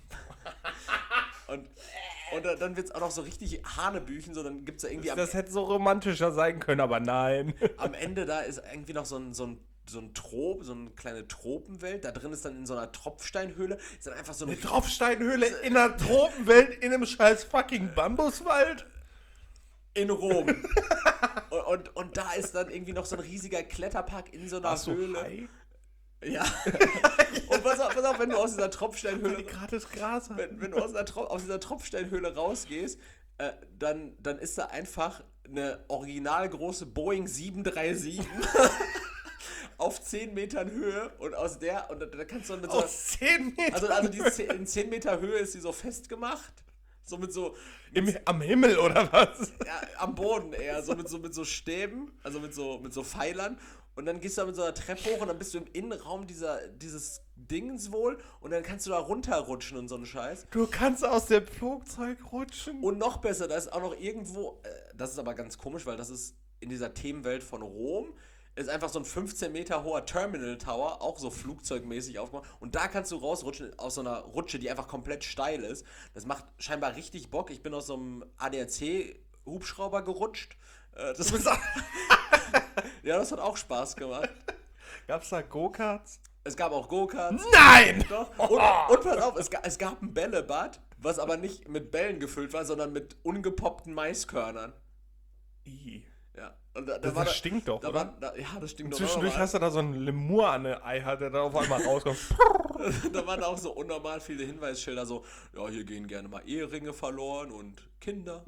Und, und dann wird es auch noch so richtig Hanebüchen, so dann gibt es da irgendwie... Das, das hätte so romantischer sein können, aber nein. Am Ende da ist irgendwie noch so ein, so ein, so ein Trop, so eine kleine Tropenwelt. Da drin ist dann in so einer Tropfsteinhöhle, ist dann einfach so ein... Eine Tropfsteinhöhle in einer Tropenwelt in einem scheiß fucking Bambuswald? In Rom. und, und, und da ist dann irgendwie noch so ein riesiger Kletterpark in so einer Warst Höhle. Du high? Ja. Und pass auf, pass auf, wenn du aus dieser Tropfsteinhöhle... Die gratis Gras wenn, wenn du aus, Tro- aus dieser Tropfsteinhöhle rausgehst, äh, dann, dann ist da einfach eine original große Boeing sieben drei sieben auf zehn Metern Höhe und aus der... Und da, da kannst du dann mit so... Aus zehn Metern Also, also die zehn, in zehn Meter Höhe ist sie so festgemacht. So mit so... Im, am Himmel oder was? Ja, am Boden eher. So mit so, mit so Stäben, also mit so, mit so Pfeilern. Und dann gehst du da mit so einer Treppe hoch und dann bist du im Innenraum dieser, dieses Dings wohl und dann kannst du da runterrutschen und so einen Scheiß. Du kannst aus dem Flugzeug rutschen. Und noch besser, da ist auch noch irgendwo, äh, das ist aber ganz komisch, weil das ist in dieser Themenwelt von Rom, ist einfach so ein fünfzehn Meter hoher Terminal Tower, auch so flugzeugmäßig aufgemacht. Und da kannst du rausrutschen aus so einer Rutsche, die einfach komplett steil ist. Das macht scheinbar richtig Bock. Ich bin aus so einem A D A C-Hubschrauber gerutscht. Äh, das ist ja, das hat auch Spaß gemacht. Gab's da Go-Karts? Es gab auch Go-Karts. Nein! Doch. Und, und pass auf, es, ga, es gab ein Bällebad was aber nicht mit Bällen gefüllt war, sondern mit ungepoppten Maiskörnern. I. Ja. Und da, da das war das da, stinkt doch, da oder? War, da, ja, das stinkt doch. Zwischendurch hast du da so einen Lemur an der Ei, der da auf einmal rauskommt. Da waren auch so unnormal viele Hinweisschilder, so, ja, hier gehen gerne mal Eheringe verloren und Kinder.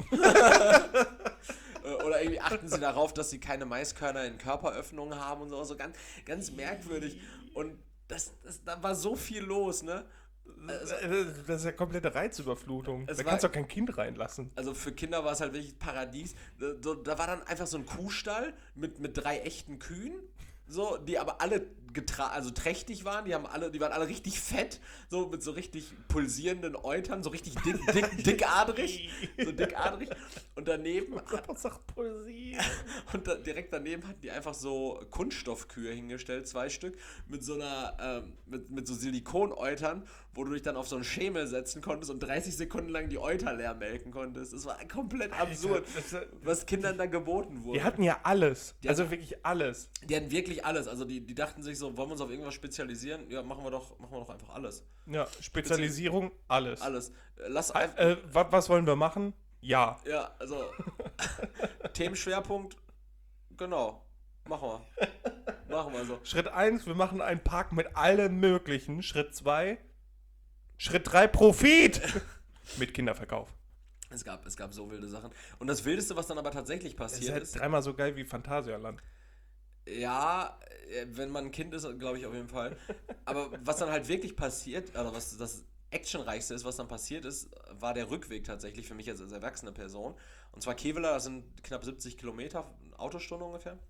Oder irgendwie achten sie darauf, dass sie keine Maiskörner in Körperöffnungen haben und so, so ganz, ganz merkwürdig. Und das, das, da war so viel los, ne? Also, das ist ja komplette Reizüberflutung. Da war, kannst du auch kein Kind reinlassen. Also für Kinder war es halt wirklich Paradies. Da, da war dann einfach so ein Kuhstall mit, mit drei echten Kühen, so, die aber alle getra- also trächtig waren. Die haben alle, die waren alle richtig fett, so mit so richtig pulsierenden Eutern, so richtig dick, dick, dickadrig, so dickadrig. Und daneben was sagt pulsieren? Und da, direkt daneben hatten die einfach so Kunststoffkühe hingestellt, zwei Stück, mit so einer, ähm, mit, mit so Silikoneutern, wo du dich dann auf so einen Schemel setzen konntest und dreißig Sekunden lang die Euter leer melken konntest. Das war komplett absurd, Alter, was Kindern da geboten wurde. Die hatten ja alles. Die also hatten, wirklich alles. Die hatten wirklich alles. Also die, die dachten sich so, wollen wir uns auf irgendwas spezialisieren? Ja, machen wir doch, machen wir doch einfach alles. Ja, Spezialisierung, alles. Alles. Lass einfach. Äh, was, was wollen wir machen? Ja. Ja, also Themenschwerpunkt, genau. Machen wir. Machen wir so. Schritt eins, wir machen einen Park mit allem Möglichen. Schritt zwei, Schritt drei, Profit! Mit Kinderverkauf. Es gab, es gab so wilde Sachen. Und das Wildeste, was dann aber tatsächlich passiert ist... Das ist halt dreimal so geil wie Phantasialand. Ja, wenn man ein Kind ist, glaube ich auf jeden Fall. Aber was dann halt wirklich passiert, oder was das actionreichste ist, was dann passiert ist, war der Rückweg tatsächlich für mich als, als erwachsene Person. Und zwar Kevela, das sind knapp siebzig Kilometer, Autostunde ungefähr.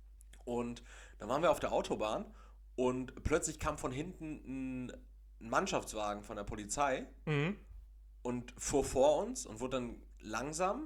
Und dann waren wir auf der Autobahn und plötzlich kam von hinten ein Mannschaftswagen von der Polizei mhm. und fuhr vor uns und wurde dann langsam.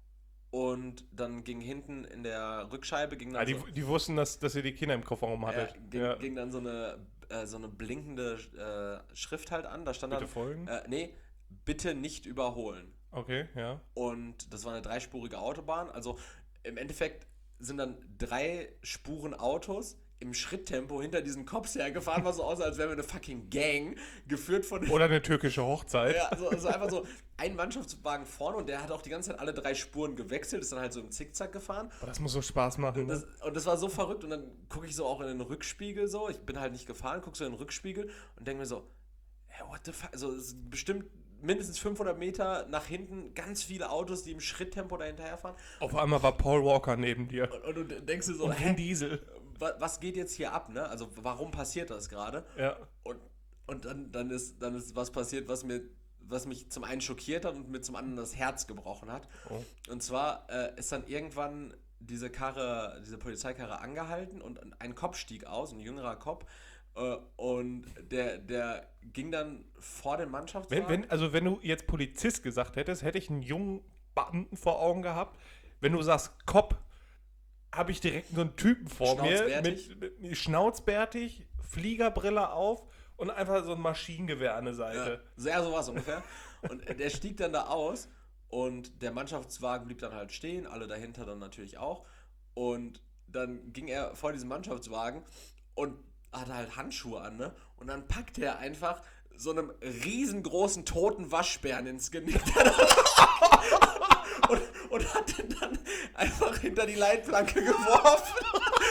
Und dann ging hinten in der Rückscheibe ging dann ah, die, so, die wussten, dass, dass ihr die Kinder im Kofferraum hattet. Ja, ging, ja. ging dann so eine, äh, so eine blinkende äh, Schrift halt an. Da stand bitte dann, folgen? Äh, nee, bitte nicht überholen. Okay, ja. Und das war eine dreispurige Autobahn. Also im Endeffekt sind dann drei Spuren Autos im Schritttempo hinter diesen Cops hergefahren, war so aus, als wären wir eine fucking Gang, geführt von... Oder eine türkische Hochzeit. Ja, also, also einfach so ein Mannschaftswagen vorne und der hat auch die ganze Zeit alle drei Spuren gewechselt, ist dann halt so im Zickzack gefahren. Aber das muss so Spaß machen. Und das, und das war so verrückt und dann gucke ich so auch in den Rückspiegel so, ich bin halt nicht gefahren, gucke so in den Rückspiegel und denke mir so, hey, what the fuck, also es ist bestimmt mindestens fünfhundert Meter nach hinten ganz viele Autos, die im Schritttempo dahinterher fahren. Auf einmal war Paul Walker neben dir. Und, und du denkst dir so, und Vin Diesel. Was geht jetzt hier ab, ne? Also warum passiert das gerade? Ja. Und, und dann, dann, ist, dann ist was passiert, was mir, was mich zum einen schockiert hat und mir zum anderen das Herz gebrochen hat. Oh. Und zwar äh, ist dann irgendwann diese Karre, diese Polizeikarre angehalten und ein Cop stieg aus, ein jüngerer Cop. Äh, und der, der ging dann vor den Mannschaftswagen. Wenn, wenn, also wenn du jetzt Polizist gesagt hättest, hätte ich einen jungen Beamten vor Augen gehabt. Wenn du sagst Cop, habe ich direkt so einen Typen vor mir mit, mit schnauzbärtig, Fliegerbrille auf und einfach so ein Maschinengewehr an der Seite. Ja, sehr sowas ungefähr. Und der stieg dann da aus und der Mannschaftswagen blieb dann halt stehen, alle dahinter dann natürlich auch. Und dann ging er vor diesem Mannschaftswagen und hatte halt Handschuhe an, ne? Und dann packte er einfach so einem riesengroßen toten Waschbären ins Genick. und, und hat den dann einfach hinter die Leitplanke geworfen.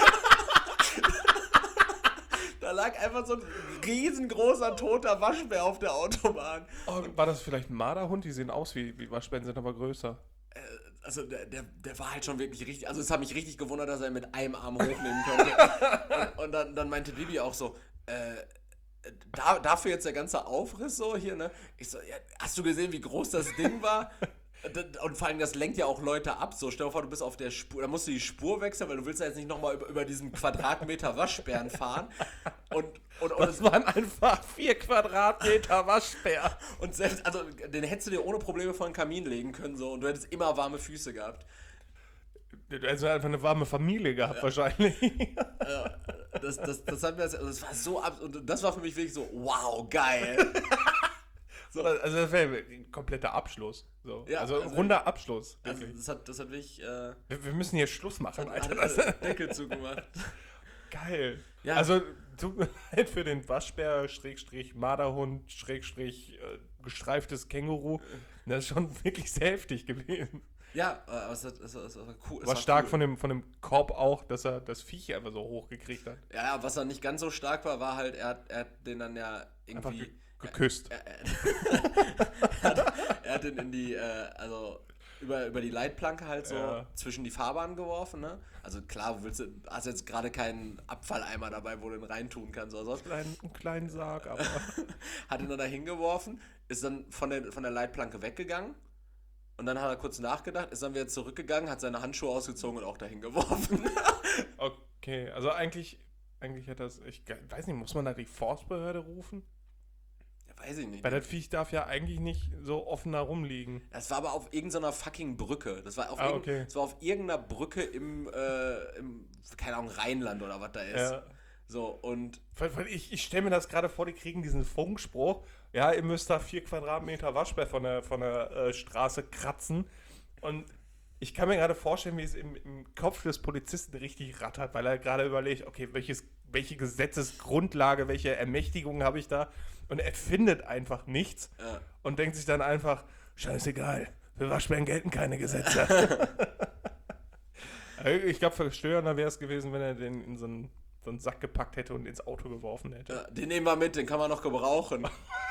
Da lag einfach so ein riesengroßer toter Waschbär auf der Autobahn. Oh, war das vielleicht ein Marderhund? Die sehen aus wie, wie Waschbären, sind aber größer. Äh, also der, der, der war halt schon wirklich richtig, also es hat mich richtig gewundert, dass er mit einem Arm hochnehmen konnte. und und dann, dann meinte Bibi auch so, äh, da, dafür jetzt der ganze Aufriss so hier, ne? Ich so, ja, hast du gesehen, wie groß das Ding war? Und vor allem, das lenkt ja auch Leute ab. So, stell dir vor, du bist auf der Spur, da musst du die Spur wechseln, weil du willst ja jetzt nicht nochmal über, über diesen Quadratmeter Waschbären fahren. Und, und, und das waren einfach vier Quadratmeter Waschbär. Und selbst, also, den hättest du dir ohne Probleme vor den Kamin legen können, so, und du hättest immer warme Füße gehabt. Also einfach eine warme Familie gehabt, ja. Wahrscheinlich. Ja, das, das, das hat mir, also das war so ab, und das war für mich wirklich so, wow, geil. So. Also das wäre ein kompletter Abschluss. So. Ja, also, also runder Abschluss. Also das hat, das hat wirklich... Äh, wir, wir müssen hier Schluss machen, hat, Alter. Hat, hat Deckel zugemacht. Geil. Ja. Also tut mir leid für den Waschbär, Schrägstrich, Marderhund, Schrägstrich, äh, gestreiftes Känguru. Das ist schon wirklich sehr heftig gewesen. Ja, aber es, es, es, es war cool. Es war war stark cool. von dem, von dem Korb auch, dass er das Viech einfach so hochgekriegt hat. Ja, was dann nicht ganz so stark war, war halt, er hat, er hat den dann ja irgendwie... Einfach ge- geküsst. Er, er, er, hat, er hat den in die, äh, also über, über die Leitplanke halt so ja. zwischen die Fahrbahnen geworfen, ne? Also klar, willst du, hast jetzt gerade keinen Abfalleimer dabei, wo du den reintun kannst oder so. Klein, einen kleinen Sarg, aber... Hat ihn dann da hingeworfen, ist dann von der, von der Leitplanke weggegangen. Und dann hat er kurz nachgedacht, ist dann wieder zurückgegangen, hat seine Handschuhe ausgezogen und auch dahin geworfen. Okay, also eigentlich, eigentlich hat das, ich weiß nicht, muss man da die Forstbehörde rufen? Ja, weiß ich nicht. Weil das Viech darf ja eigentlich nicht so offen da rumliegen. Das war aber auf irgendeiner fucking Brücke. Das war auf, ah, irg- okay. das war auf irgendeiner Brücke im, äh, im, keine Ahnung, Rheinland oder was da ist. Ja. So, und... Weil, weil ich ich stelle mir das gerade vor, die kriegen diesen Funkspruch, ja, ihr müsst da vier Quadratmeter Waschbär von der, von der äh, Straße kratzen. Und ich kann mir gerade vorstellen, wie es im, im Kopf des Polizisten richtig rattert, weil er gerade überlegt, okay, welches, welche Gesetzesgrundlage, welche Ermächtigung habe ich da? Und er findet einfach nichts Ja. und denkt sich dann einfach, scheißegal, für Waschbären gelten keine Gesetze. Ich glaube, verstörender wäre es gewesen, wenn er den in so einen, so einen Sack gepackt hätte und ins Auto geworfen hätte. Ja, den nehmen wir mit, den kann man noch gebrauchen.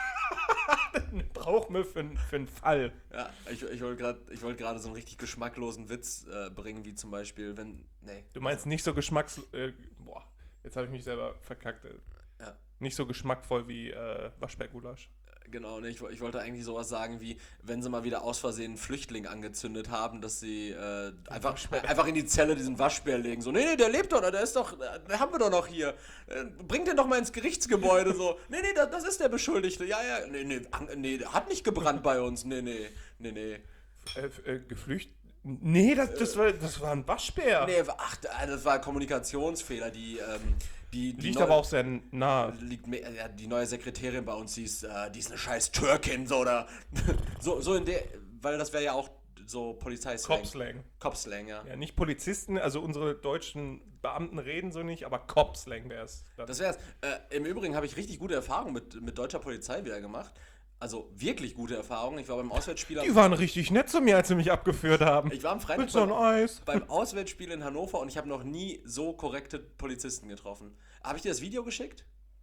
Brauchen wir für, für einen Fall. Ja, ich, ich wollte gerade wollt gerade so einen richtig geschmacklosen Witz äh, bringen, wie zum Beispiel, wenn, nee. Du meinst nicht so geschmacks... Äh, boah, jetzt habe ich mich selber verkackt. Äh, Ja. Nicht so geschmackvoll wie äh, Waschbärgulasch. Genau, ne, ich, ich wollte eigentlich sowas sagen wie, wenn sie mal wieder aus Versehen einen Flüchtling angezündet haben, dass sie äh, einfach, äh, einfach in die Zelle diesen Waschbär legen. So, nee, nee, der lebt doch, der ist doch, den haben wir doch noch hier. Äh, bringt den doch mal ins Gerichtsgebäude. So, nee, nee, das, das ist der Beschuldigte. Ja, ja, nee, nee, nee, der hat nicht gebrannt bei uns. Nee, nee, nee, nee. Äh, äh, geflüchtet? Nee, das, das, war, das war ein Waschbär. Nee, ach, das war Kommunikationsfehler, die, ähm, die, die Liegt neu- aber auch sehr nah. Liegt mehr, ja, die neue Sekretärin bei uns, die ist, äh, die ist eine scheiß Türkin, so, oder so, so in der, weil das wäre ja auch so Polizeislang. Cop-Slang. Cop-Slang, ja. Ja, nicht Polizisten, also unsere deutschen Beamten reden so nicht, aber Cop-Slang wäre es. Das wär's. Äh, Im Übrigen habe ich richtig gute Erfahrungen mit, mit deutscher Polizei wieder gemacht. Also wirklich gute Erfahrungen. Ich war beim Auswärtsspiel... Die waren richtig nett zu mir, als sie mich abgeführt haben. Ich war am Freitag Willst du ein Eis? beim Auswärtsspiel in Hannover und ich habe noch nie so korrekte Polizisten getroffen. Habe ich dir das Video geschickt?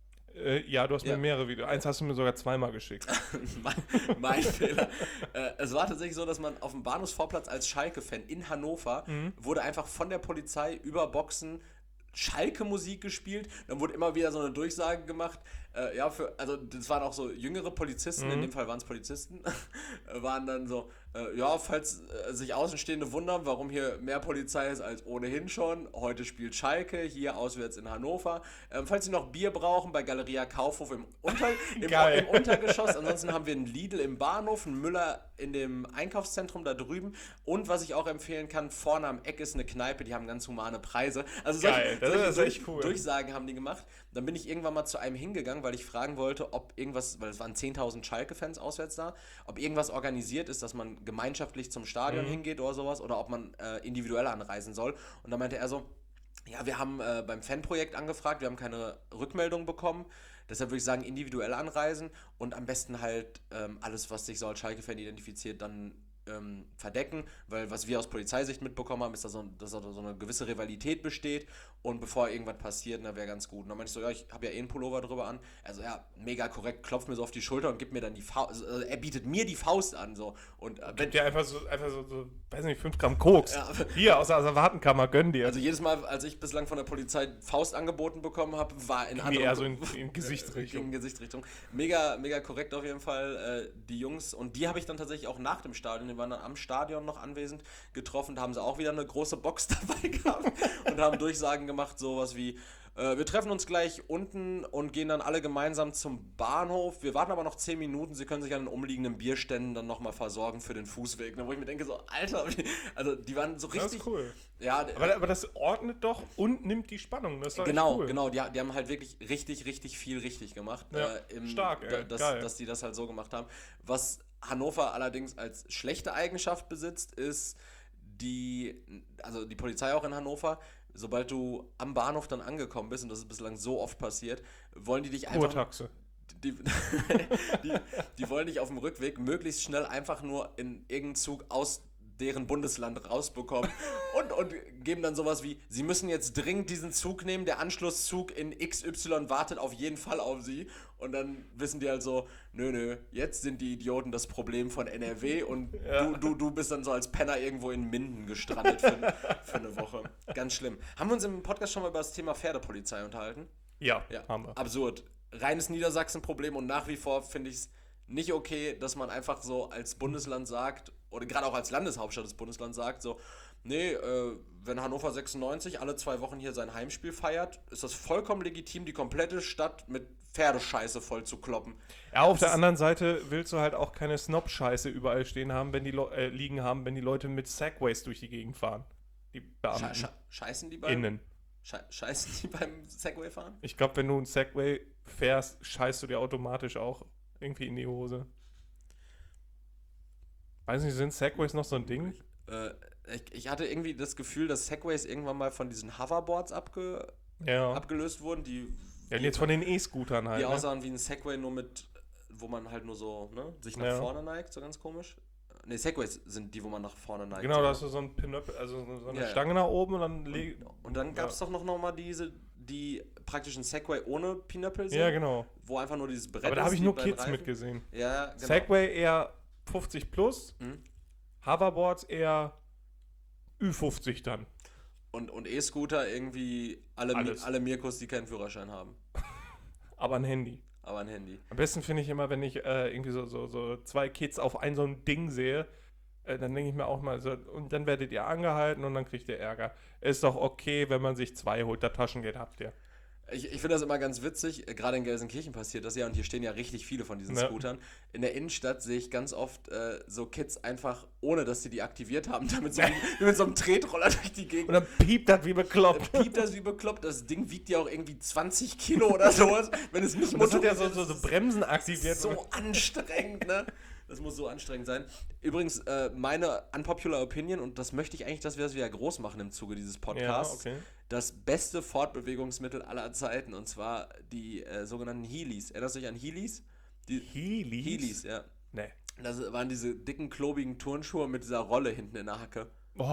Äh, ja, du hast Ja. mir mehrere Videos. Eins hast du mir sogar zweimal geschickt. mein, mein Fehler. Äh, es war tatsächlich so, dass man auf dem Bahnhofsvorplatz als Schalke-Fan in Hannover Mhm. wurde einfach von der Polizei über Boxen Schalke-Musik gespielt. Dann wurde immer wieder so eine Durchsage gemacht. Äh, ja, für, also das waren auch so jüngere Polizisten, Mhm. in dem Fall waren es Polizisten, waren dann so, äh, ja, falls äh, sich Außenstehende wundern, warum hier mehr Polizei ist als ohnehin schon, heute spielt Schalke, hier auswärts in Hannover. Ähm, falls Sie noch Bier brauchen, bei Galeria Kaufhof im, Unter, im, Geil. im Untergeschoss. Ansonsten haben wir einen Lidl im Bahnhof, einen Müller in dem Einkaufszentrum da drüben und was ich auch empfehlen kann, vorne am Eck ist eine Kneipe, die haben ganz humane Preise. Also solche, Geil, das solche ist Durch- echt cool. Durchsagen haben die gemacht. Dann bin ich irgendwann mal zu einem hingegangen, weil ich fragen wollte, ob irgendwas, weil es waren zehntausend Schalke-Fans auswärts da, ob irgendwas organisiert ist, dass man gemeinschaftlich zum Stadion Mhm. hingeht oder sowas oder ob man äh, individuell anreisen soll. Und dann meinte er so, ja, wir haben äh, beim Fanprojekt angefragt, wir haben keine Rückmeldung bekommen. Deshalb würde ich sagen, individuell anreisen und am besten halt ähm, alles, was sich so als Schalke-Fan identifiziert, dann ähm, verdecken, weil was wir aus Polizeisicht mitbekommen haben, ist, dass, so, dass da so eine gewisse Rivalität besteht und bevor irgendwas passiert, na, wäre ganz gut. Und dann meinte ich so, ja, ich habe ja eh einen Pullover drüber an. Also ja, mega korrekt, klopft mir so auf die Schulter und gibt mir dann die Faust, also, er bietet mir die Faust an, so. Und äh, wenn, Gib dir einfach so, einfach so, so, weiß nicht, fünf Gramm Koks. Ja. Hier, aus der Asservatenkammer, gönn dir. also jedes Mal, als ich bislang von der Polizei Faust angeboten bekommen habe, war in Irgendwie eher so in, in Gesichtsrichtung. In Gesichtsrichtung. Mega, mega korrekt auf jeden Fall, äh, die Jungs. Und die habe ich dann tatsächlich auch nach dem Stadion, die waren dann am Stadion noch anwesend, getroffen. Da haben sie auch wieder eine große Box dabei gehabt und haben Durchsagen gemacht, sowas wie, äh, wir treffen uns gleich unten und gehen dann alle gemeinsam zum Bahnhof. Wir warten aber noch zehn Minuten, sie können sich an den umliegenden Bierständen dann nochmal versorgen für den Fußweg. Wo ich mir denke, so, Alter, wie, also die waren so richtig... Das ist cool. Ja, Aber, aber das ordnet doch und nimmt die Spannung. Das ist doch genau, echt cool. genau, die, die haben halt wirklich richtig, richtig viel richtig gemacht. Ja, äh, im, stark, ey, da, dass, geil. dass die das halt so gemacht haben. Was Hannover allerdings als schlechte Eigenschaft besitzt, ist die, also die Polizei auch in Hannover, sobald du am Bahnhof dann angekommen bist, und das ist bislang so oft passiert, wollen die dich einfach... Kurtaxe. die, die, die wollen dich auf dem Rückweg möglichst schnell einfach nur in irgendeinen Zug aus deren Bundesland rausbekommen und, und geben dann sowas wie, sie müssen jetzt dringend diesen Zug nehmen, der Anschlusszug in X Y wartet auf jeden Fall auf sie. Und dann wissen die halt so, nö, nö, jetzt sind die Idioten das Problem von N R W und ja. du, du, du bist dann so als Penner irgendwo in Minden gestrandet für, für eine Woche. Ganz schlimm. Haben wir uns im Podcast schon mal über das Thema Pferdepolizei unterhalten? Ja, ja. haben wir. Absurd. Reines Niedersachsen-Problem und nach wie vor finde ich es nicht okay, dass man einfach so als Bundesland sagt, oder gerade auch als Landeshauptstadt des Bundeslands sagt, so, nee, äh, wenn Hannover sechsundneunzig alle zwei Wochen hier sein Heimspiel feiert, ist das vollkommen legitim, die komplette Stadt mit Pferdescheiße voll zu kloppen. Ja, auf das der anderen Seite willst du halt auch keine Snob-Scheiße überall stehen haben, wenn die Le- äh, liegen haben, wenn die Leute mit Segways durch die Gegend fahren. Die Beamten. Sche- sche- scheißen die beim... Innen. Sche- scheißen die beim Segway fahren? Ich glaube, wenn du ein Segway fährst, scheißt du dir automatisch auch irgendwie in die Hose. Weiß nicht, sind Segways noch so ein Ding? Äh, ich, ich hatte irgendwie das Gefühl, dass Segways irgendwann mal von diesen Hoverboards abge, ja. abgelöst wurden, die... Ja, und jetzt von den E-Scootern halt. Die ne? aussahen wie ein Segway, nur mit, wo man halt nur so, ne, sich nach ja. vorne neigt, so ganz komisch. Ne, Segways sind die, wo man nach vorne neigt. Genau, da hast du so ein Pinöppel, also so eine ja, Stange nach oben und dann... Le- und, und dann gab es ja. doch noch, noch mal diese, die praktisch ein Segway ohne Pinöppel sind. Ja, genau. Wo einfach nur dieses Brett Aber da habe ich nur Kids Reifen. mitgesehen. Ja, genau. Segway eher fünfzig plus, mhm. Hoverboards eher Ü fünfzig dann. Und, und E-Scooter irgendwie alle, Mi- alle Mirkos, die keinen Führerschein haben. Aber ein Handy. Aber ein Handy. Am besten finde ich immer, wenn ich äh, irgendwie so, so, so zwei Kids auf ein so ein Ding sehe, äh, dann denke ich mir auch mal so, und dann werdet ihr angehalten und dann kriegt ihr Ärger. Ist doch okay, wenn man sich zwei holt, das Taschengeld habt ihr. Ich, ich finde das immer ganz witzig, gerade in Gelsenkirchen passiert das ja und hier stehen ja richtig viele von diesen ja. Scootern. In der Innenstadt sehe ich ganz oft äh, so Kids einfach, ohne dass sie die aktiviert haben, damit so, mit so einem Tretroller durch die Gegend. Und dann piept das wie bekloppt. Dann piept das wie bekloppt. Das Ding wiegt ja auch irgendwie zwanzig Kilo oder sowas. Wenn es nicht das hat ja so, so, so Bremsen aktiviert. So anstrengend, ne? Das muss so anstrengend sein. Übrigens, äh, meine unpopular Opinion, und das möchte ich eigentlich, dass wir das wieder groß machen im Zuge dieses Podcasts, ja, okay. das beste Fortbewegungsmittel aller Zeiten, und zwar die äh, sogenannten Heelys. Erinnerst du dich an Heelys? Die Heelys? Heelys, ja. Nee. Das waren diese dicken, klobigen Turnschuhe mit dieser Rolle hinten in der Hacke. Oh,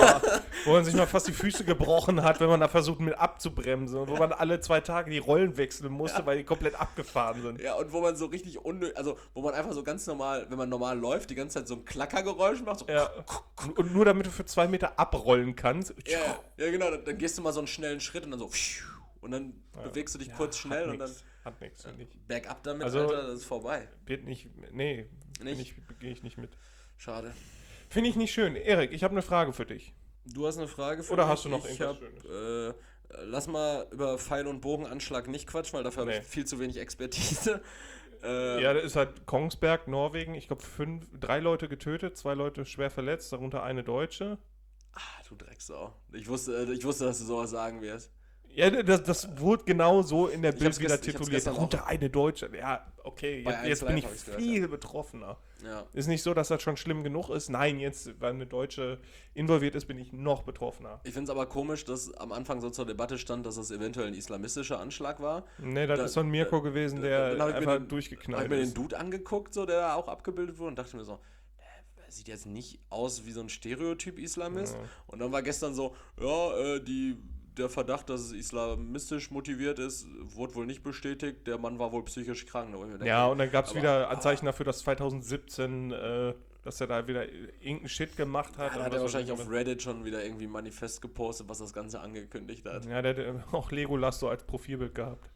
wo man sich mal fast die Füße gebrochen hat, wenn man da versucht mit abzubremsen und wo man alle zwei Tage die Rollen wechseln musste, ja. weil die komplett abgefahren sind. Ja, und wo man so richtig unnötig, also wo man einfach so ganz normal, wenn man normal läuft, die ganze Zeit so ein Klackergeräusch macht. So ja. Und nur damit du für zwei Meter abrollen kannst. Ja, ja genau, dann, dann gehst du mal so einen schnellen Schritt und dann so und dann ja. bewegst du dich ja, kurz schnell und dann hat nichts, ja, nicht. Bergab damit, also, Alter, das ist vorbei. Wird nicht, nee, nicht? gehe ich nicht mit. Schade. Finde ich nicht schön. Erik, ich habe eine Frage für dich. Du hast eine Frage für Oder mich? hast du noch ich irgendwas hab, Schönes? Äh, lass mal über Pfeil- und Bogenanschlag nicht quatschen, weil dafür nee. habe ich viel zu wenig Expertise. äh, ja, das ist halt Kongsberg, Norwegen. Ich glaube, drei Leute getötet, zwei Leute schwer verletzt, darunter eine Deutsche. Ah, du Drecksau. Ich wusste, ich wusste, dass du sowas sagen wirst. Ja, das, das wurde genau so in der Bild wieder gest- tituliert. Darunter eine Deutsche. Ja, okay, jetzt, jetzt bin ich viel gehört, betroffener. Ja. Ist nicht so, dass das schon schlimm genug ist. Nein, jetzt, weil eine Deutsche involviert ist, bin ich noch betroffener. Ich finde es aber komisch, dass am Anfang so zur Debatte stand, dass das eventuell ein islamistischer Anschlag war. Nee, das da, ist so ein Mirko da, gewesen, der da, einfach den, durchgeknallt ist. Ich habe mir den Dude angeguckt, so, der da auch abgebildet wurde und dachte mir so, der sieht jetzt nicht aus wie so ein Stereotyp-Islamist. Ja. Und dann war gestern so, ja, äh, die... Der Verdacht, dass es islamistisch motiviert ist, wurde wohl nicht bestätigt. Der Mann war wohl psychisch krank. Denke, ja, und dann gab es wieder Anzeichen dafür, dass zwanzig siebzehn, äh, dass er da wieder irgendeinen Shit gemacht hat. Ja, da hat er wahrscheinlich auf Reddit schon wieder irgendwie ein Manifest gepostet, was das Ganze angekündigt hat. Ja, der hat auch Legolas so als Profilbild gehabt.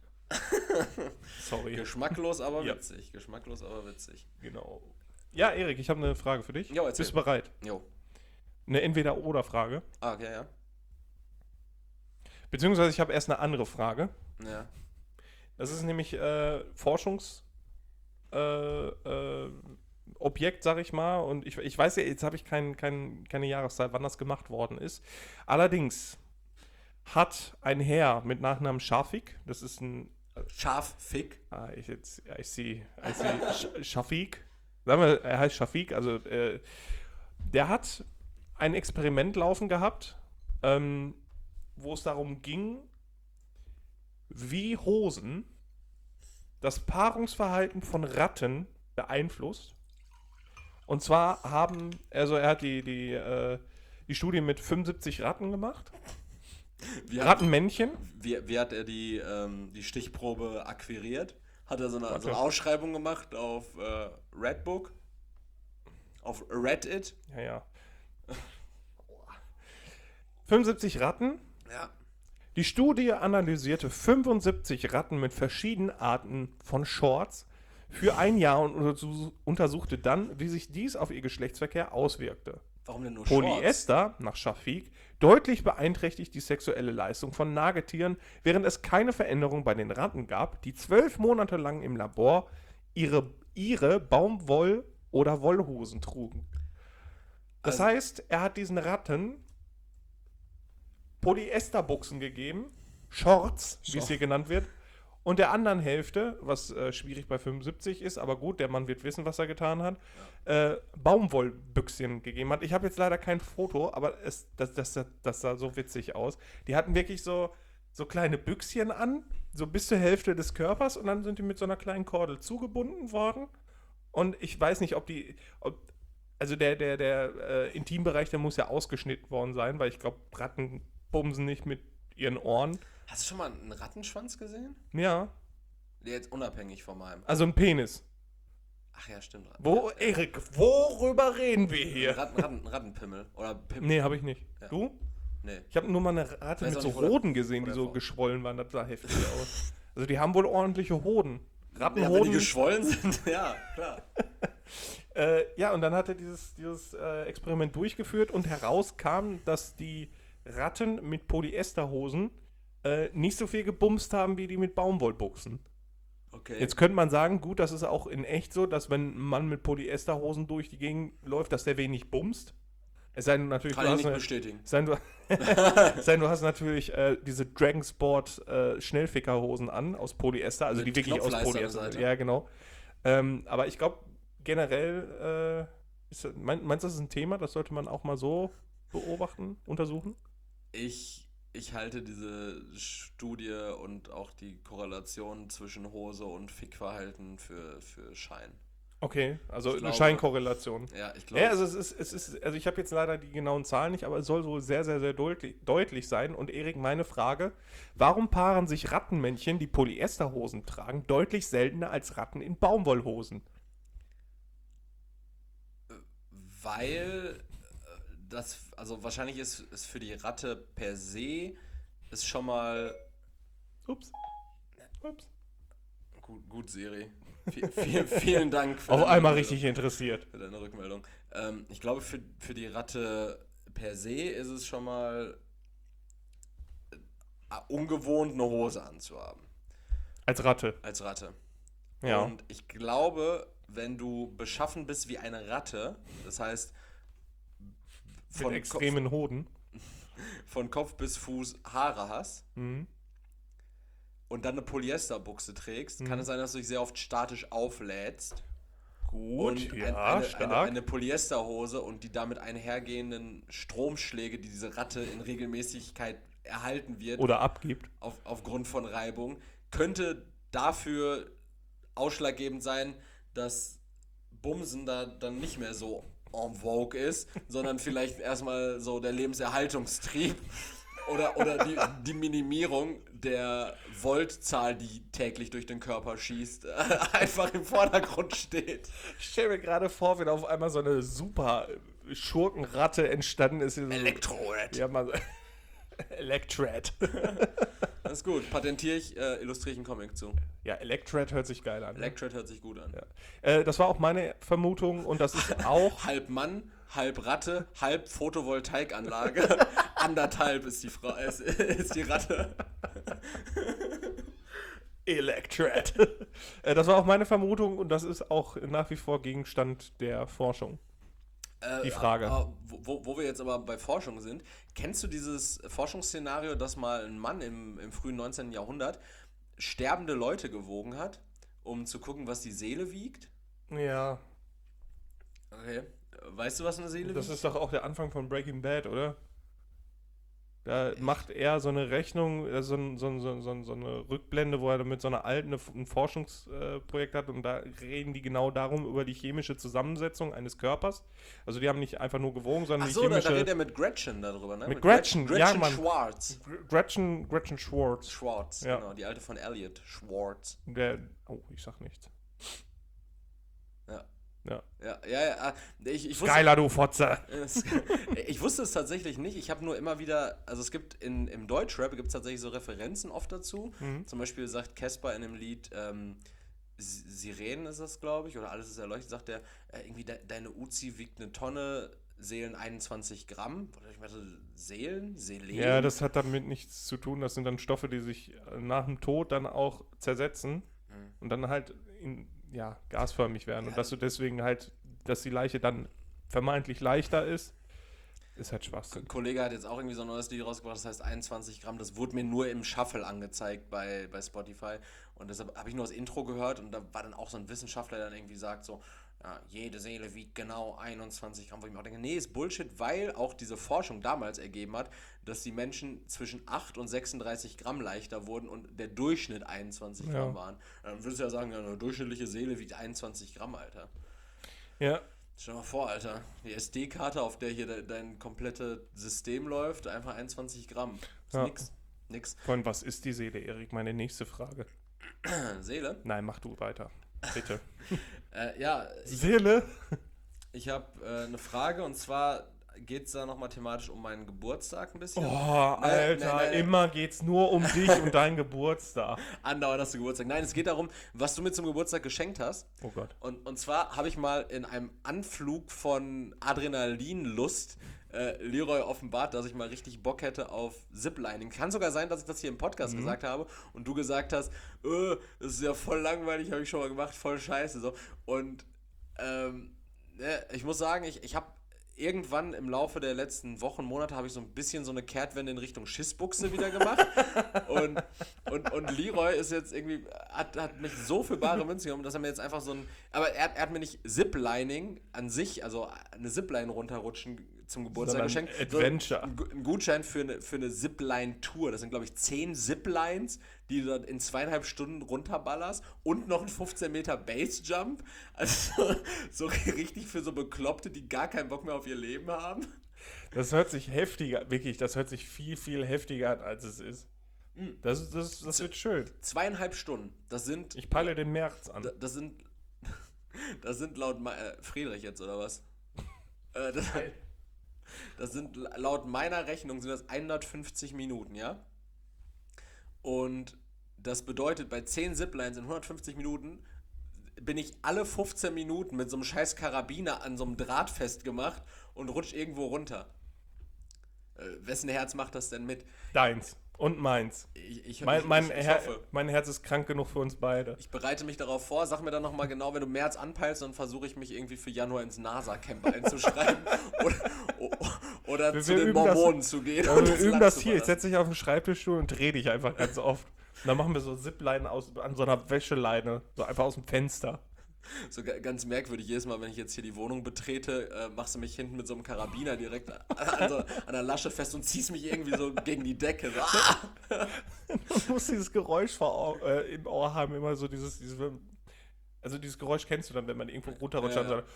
Sorry. Geschmacklos, aber ja. witzig. Geschmacklos, aber witzig. Genau. Ja, Erik, ich habe eine Frage für dich. Jo, erzähl. Bist du bereit? Jo. Eine Entweder-Oder-Frage. Ah, okay, ja. Beziehungsweise ich habe erst eine andere Frage. Ja. Das ist nämlich äh, Forschungs äh, äh, Objekt, sag ich mal. Und ich, ich weiß ja, jetzt habe ich kein, kein, keine Jahreszeit, wann das gemacht worden ist. Allerdings hat ein Herr mit Nachnamen Schafik, das ist ein... Äh, Schafik? Ah, ich jetzt, I see, I see, Schafik. Sagen wir, er heißt Schafik, also äh, der hat ein Experiment laufen gehabt, ähm, wo es darum ging, wie Hosen das Paarungsverhalten von Ratten beeinflusst. Und zwar haben, also er hat die, die, äh, die Studie mit fünfundsiebzig Ratten gemacht. Wie Rattenmännchen. Wie, wie hat er die, ähm, die Stichprobe akquiriert? Hat er so eine, so eine Ausschreibung gemacht auf äh, Redbook? Auf Reddit? Ja, ja. fünfundsiebzig Ratten. Ja. Die Studie analysierte fünfundsiebzig Ratten mit verschiedenen Arten von Shorts für ein Jahr und untersuchte dann, wie sich dies auf ihr Geschlechtsverkehr auswirkte. Warum denn nur Polyester, Shorts? nach Shafik, deutlich beeinträchtigt die sexuelle Leistung von Nagetieren, während es keine Veränderung bei den Ratten gab, die zwölf Monate lang im Labor ihre, ihre Baumwoll- oder Wollhosen trugen. Das Also, heißt, er hat diesen Ratten Polyesterbuchsen gegeben, Shorts, wie es hier genannt wird, und der anderen Hälfte, was äh, schwierig bei fünfundsiebzig ist, aber gut, der Mann wird wissen, was er getan hat, ja. äh, Baumwollbüchschen gegeben hat. Ich habe jetzt leider kein Foto, aber es, das, das, das, das sah so witzig aus. Die hatten wirklich so, so kleine Büchschen an, so bis zur Hälfte des Körpers, und dann sind die mit so einer kleinen Kordel zugebunden worden. Und ich weiß nicht, ob die, ob, also der, der, der äh, Intimbereich, der muss ja ausgeschnitten worden sein, weil ich glaube, Ratten bumsen nicht mit ihren Ohren. Hast du schon mal einen Rattenschwanz gesehen? Ja. Jetzt unabhängig von meinem. Also ein Penis. Ach ja, stimmt. Wo, ja. Erik, worüber reden wir hier? Ratten, Ratten, Rattenpimmel. Oder Pimmel. Nee, habe ich nicht. Ja. Du? Nee. Ich habe nur mal eine Ratte mit so nicht, Hoden gesehen, die oder so vor. geschwollen waren. Das sah heftig aus. Also die haben wohl ordentliche Hoden. Rattenhoden. Ja, wenn die geschwollen sind, ja, klar. äh, ja, und dann hat er dieses, dieses äh, Experiment durchgeführt und herauskam, dass die Ratten mit Polyesterhosen äh, nicht so viel gebumst haben, wie die mit Baumwollbuchsen. Okay. Jetzt könnte man sagen, gut, das ist auch in echt so, dass wenn ein Mann mit Polyesterhosen durch die Gegend läuft, dass der wenig bumst. Es sei denn, natürlich, Kann du ich hast nicht eine, bestätigen. es sei denn, du, es sei denn, du hast natürlich äh, diese Dragon Sport äh, Schnellfickerhosen an aus Polyester, also Mit die wirklich aus Knopfleiste an der Polyester sind. Seite. Ja, genau. Ähm, aber ich glaube, generell, äh, ist, mein, meinst du, das ist ein Thema, das sollte man auch mal so beobachten, untersuchen? Ich, ich halte diese Studie und auch die Korrelation zwischen Hose und Fickverhalten für, für Schein. Okay, also Ich eine glaube- Scheinkorrelation. Ja, ich glaube. Ja, also es ist, es ist, also ich habe jetzt leider die genauen Zahlen nicht, aber es soll so sehr, sehr, sehr deutlich, deutlich sein. Und Erik, meine Frage: Warum paaren sich Rattenmännchen, die Polyesterhosen tragen, deutlich seltener als Ratten in Baumwollhosen? Weil äh, das, also wahrscheinlich ist es für die Ratte per se ist schon mal Ups. Ups. gut, gut Siri. V viel, vielen Dank für Auf deine einmal Rückmeldung. richtig interessiert. Für deine Rückmeldung. Ähm, ich glaube, für, für die Ratte per se ist es schon mal äh, ungewohnt, eine Hose anzuhaben. Als Ratte. Als Ratte. Ja. Und ich glaube, wenn du beschaffen bist wie eine Ratte, das heißt Mit von, extremen Hoden. Kopf, von Kopf bis Fuß Haare hast Mhm. und dann eine Polyesterbuchse trägst, Mhm. kann es sein, dass du dich sehr oft statisch auflädst. Gut, Und ja, ein, eine, stark. eine, eine Polyesterhose und die damit einhergehenden Stromschläge, die diese Ratte in Regelmäßigkeit erhalten wird, Oder abgibt. auf, aufgrund von Reibung, könnte dafür ausschlaggebend sein, dass Bumsen da dann nicht mehr so en vogue ist, sondern vielleicht erstmal so der Lebenserhaltungstrieb oder, oder die, die Minimierung der Voltzahl, die täglich durch den Körper schießt, einfach im Vordergrund steht. Ich stelle mir gerade vor, wenn auf einmal so eine super Schurkenratte entstanden ist. Elektrorat. Ja, man. Electrat. Das ist gut. Patentiere ich, äh, illustriere ich einen Comic zu. Ja, Electrat hört sich geil an. Electrat hört sich gut an. Ja. Äh, das war auch meine Vermutung und das ist auch. Halb Mann, halb Ratte, halb Photovoltaikanlage. Anderthalb ist die Frau, ist, ist die Ratte. Electrat. äh, das war auch meine Vermutung und das ist auch nach wie vor Gegenstand der Forschung. Äh, Die Frage. aber Wo, wo wir jetzt aber bei Forschung sind, kennst du dieses Forschungsszenario, dass mal ein Mann im, im frühen neunzehnten. Jahrhundert sterbende Leute gewogen hat, um zu gucken, was die Seele wiegt? Ja. Okay. Weißt du, was eine Seele Das wiegt? ist doch auch der Anfang von Breaking Bad, oder? Da macht er so eine Rechnung, äh, so, ein, so, ein, so, ein, so eine Rückblende, wo er mit so einer alten ein Forschungsprojekt hat und da reden die genau darum, über die chemische Zusammensetzung eines Körpers. Also die haben nicht einfach nur gewogen, sondern Ach so, die chemische... da, da redet er mit Gretchen darüber, ne? Mit, mit Gretchen, Gretchen, ja, Gretchen Mann. Schwartz. Gretchen, Gretchen Schwartz. Schwartz, ja. Genau, die alte von Elliot. Schwartz. Der, oh, ich sag nichts. Ja. Ja. Ja, ja, ja. Ich, ich wusste, Geiler, du Fotze. Ich wusste es tatsächlich nicht. Ich habe nur immer wieder, also es gibt in, im Deutschrap gibt es tatsächlich so Referenzen oft dazu. Mhm. Zum Beispiel sagt Casper in dem Lied, ähm, Sirenen ist das, glaube ich, oder alles ist erleuchtet, sagt er, äh, irgendwie de, deine Uzi wiegt eine Tonne, Seelen einundzwanzig Gramm. Oder ich meine, Seelen? Selen? Ja, das hat damit nichts zu tun. Das sind dann Stoffe, die sich nach dem Tod dann auch zersetzen mhm. und dann halt in ja, gasförmig werden. Ja. Und dass du deswegen halt, dass die Leiche dann vermeintlich leichter ist, ist halt Schwachsinn. Ein Kollege hat jetzt auch irgendwie so ein neues Lied rausgebracht, das heißt einundzwanzig Gramm. Das wurde mir nur im Shuffle angezeigt bei, bei Spotify. Und deshalb habe ich nur das Intro gehört und da war dann auch so ein Wissenschaftler, der dann irgendwie sagt so, ja, jede Seele wiegt genau einundzwanzig Gramm. Wo ich mir auch denke, nee, ist Bullshit, weil auch diese Forschung damals ergeben hat, dass die Menschen zwischen acht und sechsunddreißig Gramm leichter wurden und der Durchschnitt einundzwanzig Gramm ja. waren. Dann würdest du ja sagen, ja, eine durchschnittliche Seele wiegt einundzwanzig Gramm, Alter. Ja. Stell dir mal vor, Alter, die S D-Karte, auf der hier de- dein komplettes System läuft, einfach einundzwanzig Gramm. Ist ja. nix. Nix. Von was ist die Seele, Erik? Meine nächste Frage. Seele? Nein, mach du weiter. Bitte. äh, ja. Ich, Seele? Ich habe äh, eine Frage und zwar geht es da nochmal thematisch um meinen Geburtstag ein bisschen. Oh, Alter, nee, nee, nee. Immer geht's nur um dich und deinen Geburtstag. Andauernd hast du Geburtstag. Nein, es geht darum, was du mir zum Geburtstag geschenkt hast. Oh Gott. Und, und zwar habe ich mal in einem Anflug von Adrenalinlust äh, Leroy offenbart, dass ich mal richtig Bock hätte auf Ziplining. Kann sogar sein, dass ich das hier im Podcast mhm. gesagt habe und du gesagt hast, äh, das ist ja voll langweilig, habe ich schon mal gemacht, voll scheiße. So. Und ähm, ne, ich muss sagen, ich, ich habe irgendwann im Laufe der letzten Wochen, Monate habe ich so ein bisschen so eine Kehrtwende in Richtung Schissbuchse wieder gemacht. und, und, und Leroy ist jetzt irgendwie, hat, hat mich so für bare Münze genommen, dass er mir jetzt einfach so ein, aber er, er hat mir nicht Ziplining an sich, also eine Zipline runterrutschen zum Geburtstag geschenkt. Adventure. So ein Gutschein für eine, für eine Zipline-Tour. Das sind, glaube ich, zehn Ziplines, die du dann in zweieinhalb Stunden runterballerst und noch ein fünfzehn Meter Base-Jump. Also so richtig für so Bekloppte, die gar keinen Bock mehr auf ihr Leben haben. Das hört sich heftiger, wirklich, das hört sich viel, viel heftiger an, als es ist. Das, das, das wird schön. Zweieinhalb Stunden. Das sind... Ich peile den März an. Das sind... Das sind laut... Äh, Friedrich jetzt, oder was? äh, das, das sind laut meiner Rechnung sind das hundertfünfzig Minuten, ja? Und das bedeutet, bei zehn Ziplines in hundertfünfzig Minuten bin ich alle fünfzehn Minuten mit so einem scheiß Karabiner an so einem Draht festgemacht und rutsch irgendwo runter. Äh, wessen Herz macht das denn mit? Deins. Und meins. Ich, ich, mein, ich, mein, ich, ich Her- hoffe. mein Herz ist krank genug für uns beide. Ich bereite mich darauf vor. Sag mir dann nochmal genau, wenn du März anpeilst, dann versuche ich mich irgendwie für Januar ins NASA-Camp einzuschreiben oder, oder wir, zu wir den Mormonen das, zu gehen. Ja, wir üben das hier. Ich setze dich auf den Schreibtischstuhl und drehe dich einfach ganz oft. Und dann machen wir so Zipline aus, an so einer Wäscheleine. So einfach aus dem Fenster. So g- ganz merkwürdig, jedes Mal, wenn ich jetzt hier die Wohnung betrete, äh, machst du mich hinten mit so einem Karabiner direkt an, so, an der Lasche fest und ziehst mich irgendwie so gegen die Decke. So, ah! Du musst dieses Geräusch vor, äh, im Ohr haben, immer so dieses, dieses, also dieses Geräusch kennst du dann, wenn man irgendwo runterrutscht. Ja, ja.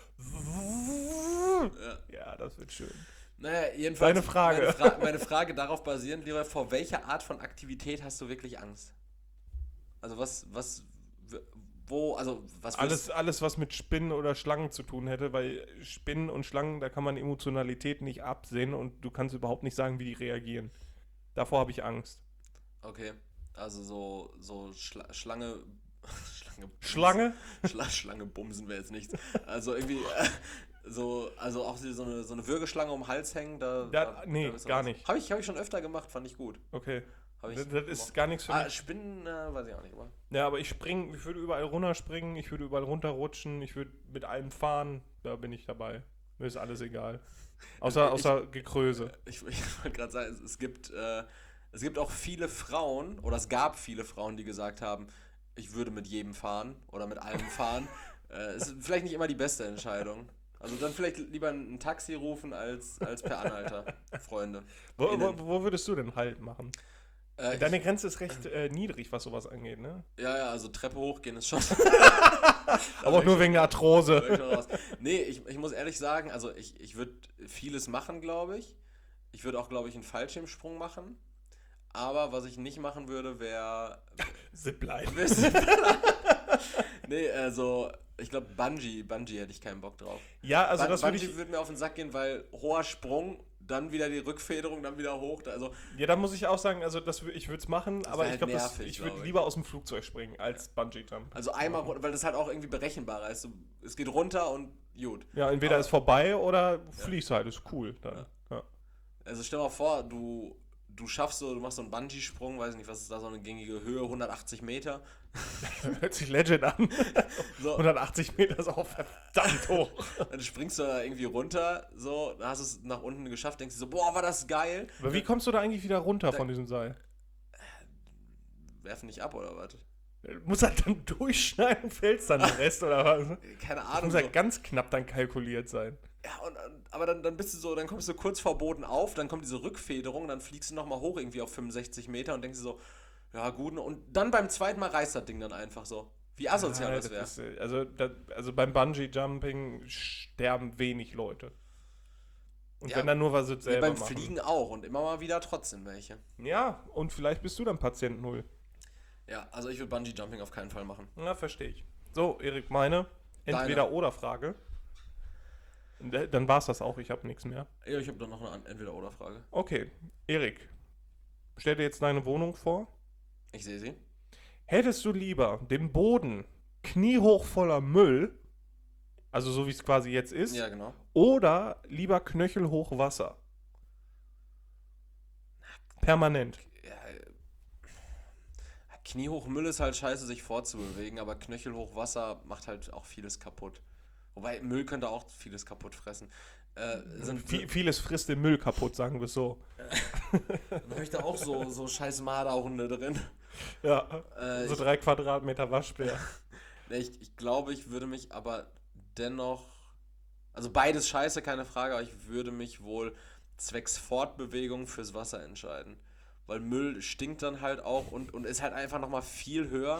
So, ja. ja, das wird schön. Naja, jedenfalls. Deine Frage. Meine, Fra- meine Frage darauf basierend, Leroy, vor welcher Art von Aktivität hast du wirklich Angst? Also was, was, wo, also was alles, alles, was mit Spinnen oder Schlangen zu tun hätte, weil Spinnen und Schlangen, da kann man Emotionalität nicht absehen und du kannst überhaupt nicht sagen, wie die reagieren. Davor habe ich Angst. Okay, also so, so Schla- Schlange... Schlange? Schlange? Schla- Schlange bumsen wäre jetzt nichts. Also irgendwie... Äh, So, also auch so eine, so eine Würgeschlange um den Hals hängen, da... da, da nee, da gar nicht. Habe ich, hab ich schon öfter gemacht, fand ich gut. Okay. Hab ich das das ist gemacht. gar nichts für ah, mich. Spinnen, äh, weiß ich auch nicht, aber... Ja, aber ich springe, ich würde überall runterspringen, ich würde überall runterrutschen, ich würde mit allem fahren, da bin ich dabei. Mir ist alles egal. Außer, außer ich, Gekröse. Ich, ich wollte gerade sagen, es, es gibt, äh, es gibt auch viele Frauen, oder es gab viele Frauen, die gesagt haben, ich würde mit jedem fahren oder mit allem fahren. äh, ist vielleicht nicht immer die beste Entscheidung. Also dann vielleicht lieber ein Taxi rufen als, als per Anhalter, Freunde. Wo, wo, wo würdest du denn Halt machen? Äh, Deine ich, Grenze ist recht äh, niedrig, was sowas angeht, ne? Ja, ja, also Treppe hochgehen ist schon... Aber auch nur wegen der Arthrose. Nee, ich, ich muss ehrlich sagen, also ich, ich würde vieles machen, glaube ich. Ich würde auch, glaube ich, einen Fallschirmsprung machen. Aber was ich nicht machen würde, wäre... Zipline. Nee, also... Ich glaube, Bungee, Bungee hätte ich keinen Bock drauf. Ja, also Bun- das würde Bungee ich... würde mir auf den Sack gehen, weil hoher Sprung, dann wieder die Rückfederung, dann wieder hoch. Also Ja, da muss ich auch sagen, also das, wür- ich würde es machen, Das aber wär ich halt glaube, nervig, ich würde glaub ich. lieber aus dem Flugzeug springen als Bungee-Jump. Also einmal, run- weil das halt auch irgendwie berechenbarer ist. Du, es geht runter und gut. Ja, entweder Aber- ist vorbei oder fliegst halt, ist cool dann. Ja. Also stell mal vor, du, du schaffst so, du machst so einen Bungee-Sprung, weiß nicht, was ist da so eine gängige Höhe, hundertachtzig Meter. Hört sich legend an. So, hundertachtzig Meter ist auch verdammt hoch. dann springst du da irgendwie runter, so, dann hast du es nach unten geschafft, denkst du so, boah, war das geil. Aber wie kommst du da eigentlich wieder runter von diesem Seil? Werfen nicht ab, oder was? Du musst halt dann durchschneiden, fällst dann den Rest oder was? Keine Das Ahnung. muss So. halt ganz knapp dann kalkuliert sein. Ja, und, und, aber dann, dann bist du so, dann kommst du kurz vor Boden auf, dann kommt diese Rückfederung, dann fliegst du nochmal hoch irgendwie auf fünfundsechzig Meter und denkst dir so, ja gut, und dann beim zweiten Mal reißt das Ding dann einfach so. Wie asozial Ja, das wäre. ist, äh, also, das, also beim Bungee-Jumping sterben wenig Leute. Und Ja, wenn dann nur was sie Ja, selber beim machen. Fliegen auch und immer mal wieder trotzdem welche. Ja, und vielleicht bist du dann Patient Null. Ja, also ich würde Bungee-Jumping auf keinen Fall machen. Na, verstehe ich. So, Erik, meine Entweder-Oder-Frage. D- Dann war's das auch, ich habe nichts mehr. Ja, ich habe da noch eine An- Entweder-Oder-Frage. Okay, Erik, stell dir jetzt deine Wohnung vor. Ich sehe sie. Hättest du lieber den Boden kniehoch voller Müll, also so wie es quasi jetzt ist, Ja, genau. oder lieber knöchelhoch Wasser? Permanent. Ja, äh, kniehoch Müll ist halt scheiße, sich fortzubewegen, aber knöchelhoch Wasser macht halt auch vieles kaputt. Wobei Müll könnte auch vieles kaputt fressen. Äh, sind, Viel, vieles frisst den Müll kaputt, sagen wir es so. Dann habe ich da auch so, so scheiß Marderhunde drin. Ja, Äh, so ich, drei Quadratmeter Waschbär. ne, ich, ich glaube, ich würde mich aber dennoch, also beides scheiße, keine Frage, aber ich würde mich wohl zwecks Fortbewegung fürs Wasser entscheiden. Weil Müll stinkt dann halt auch und, und ist halt einfach nochmal viel höher.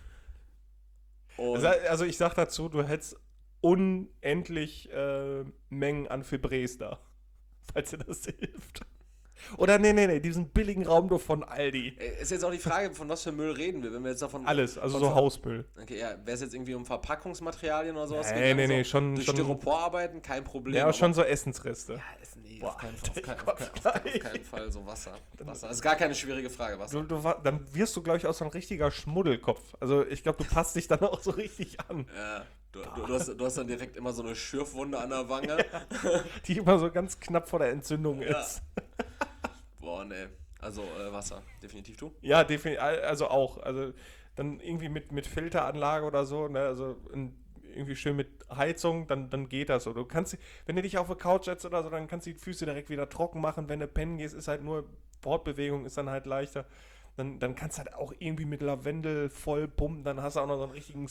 Und Also, also ich sag dazu, du hättest unendlich äh, Mengen an Fibres da. Falls dir das hilft. Oder nee, nee, nee, diesen billigen Raumduft von Aldi. Äh, ist jetzt auch die Frage, von was für Müll reden wir, wenn wir jetzt davon... Alles, also von, so Hausmüll. Okay, ja, wäre es jetzt irgendwie um Verpackungsmaterialien oder sowas? Nee, nee, so, nee, schon- Durch schon- Styropor arbeiten, kein Problem. Ja, aber- schon so Essensreste. Ja, ist, nee, Boah, auf, keinen, Alter, auf, kein, ich auf, kein, kotz auf, auf gleich. keinen Fall so Wasser. Wasser. Das ist gar keine schwierige Frage, Wasser. Du, du, wa- dann wirst du, glaube ich, auch so ein richtiger Schmuddelkopf. Also ich glaube, du passt dich dann auch so richtig an. Ja, du, du, du, hast, du hast dann direkt immer so eine Schürfwunde an der Wange. Die immer so ganz knapp vor der Entzündung Ja. ist. Boah, nee. Also äh, Wasser, definitiv du. Ja, definitiv, also auch. Also dann irgendwie mit, mit Filteranlage oder so, ne? Also ein, irgendwie schön mit Heizung, dann, dann geht das so. Du kannst, wenn du dich auf eine Couch setzt oder so, dann kannst du die Füße direkt wieder trocken machen. Wenn du pennen gehst, ist halt nur Fortbewegung, ist dann halt leichter. Dann, dann kannst du halt auch irgendwie mit Lavendel voll pumpen, dann hast du auch noch so einen richtigen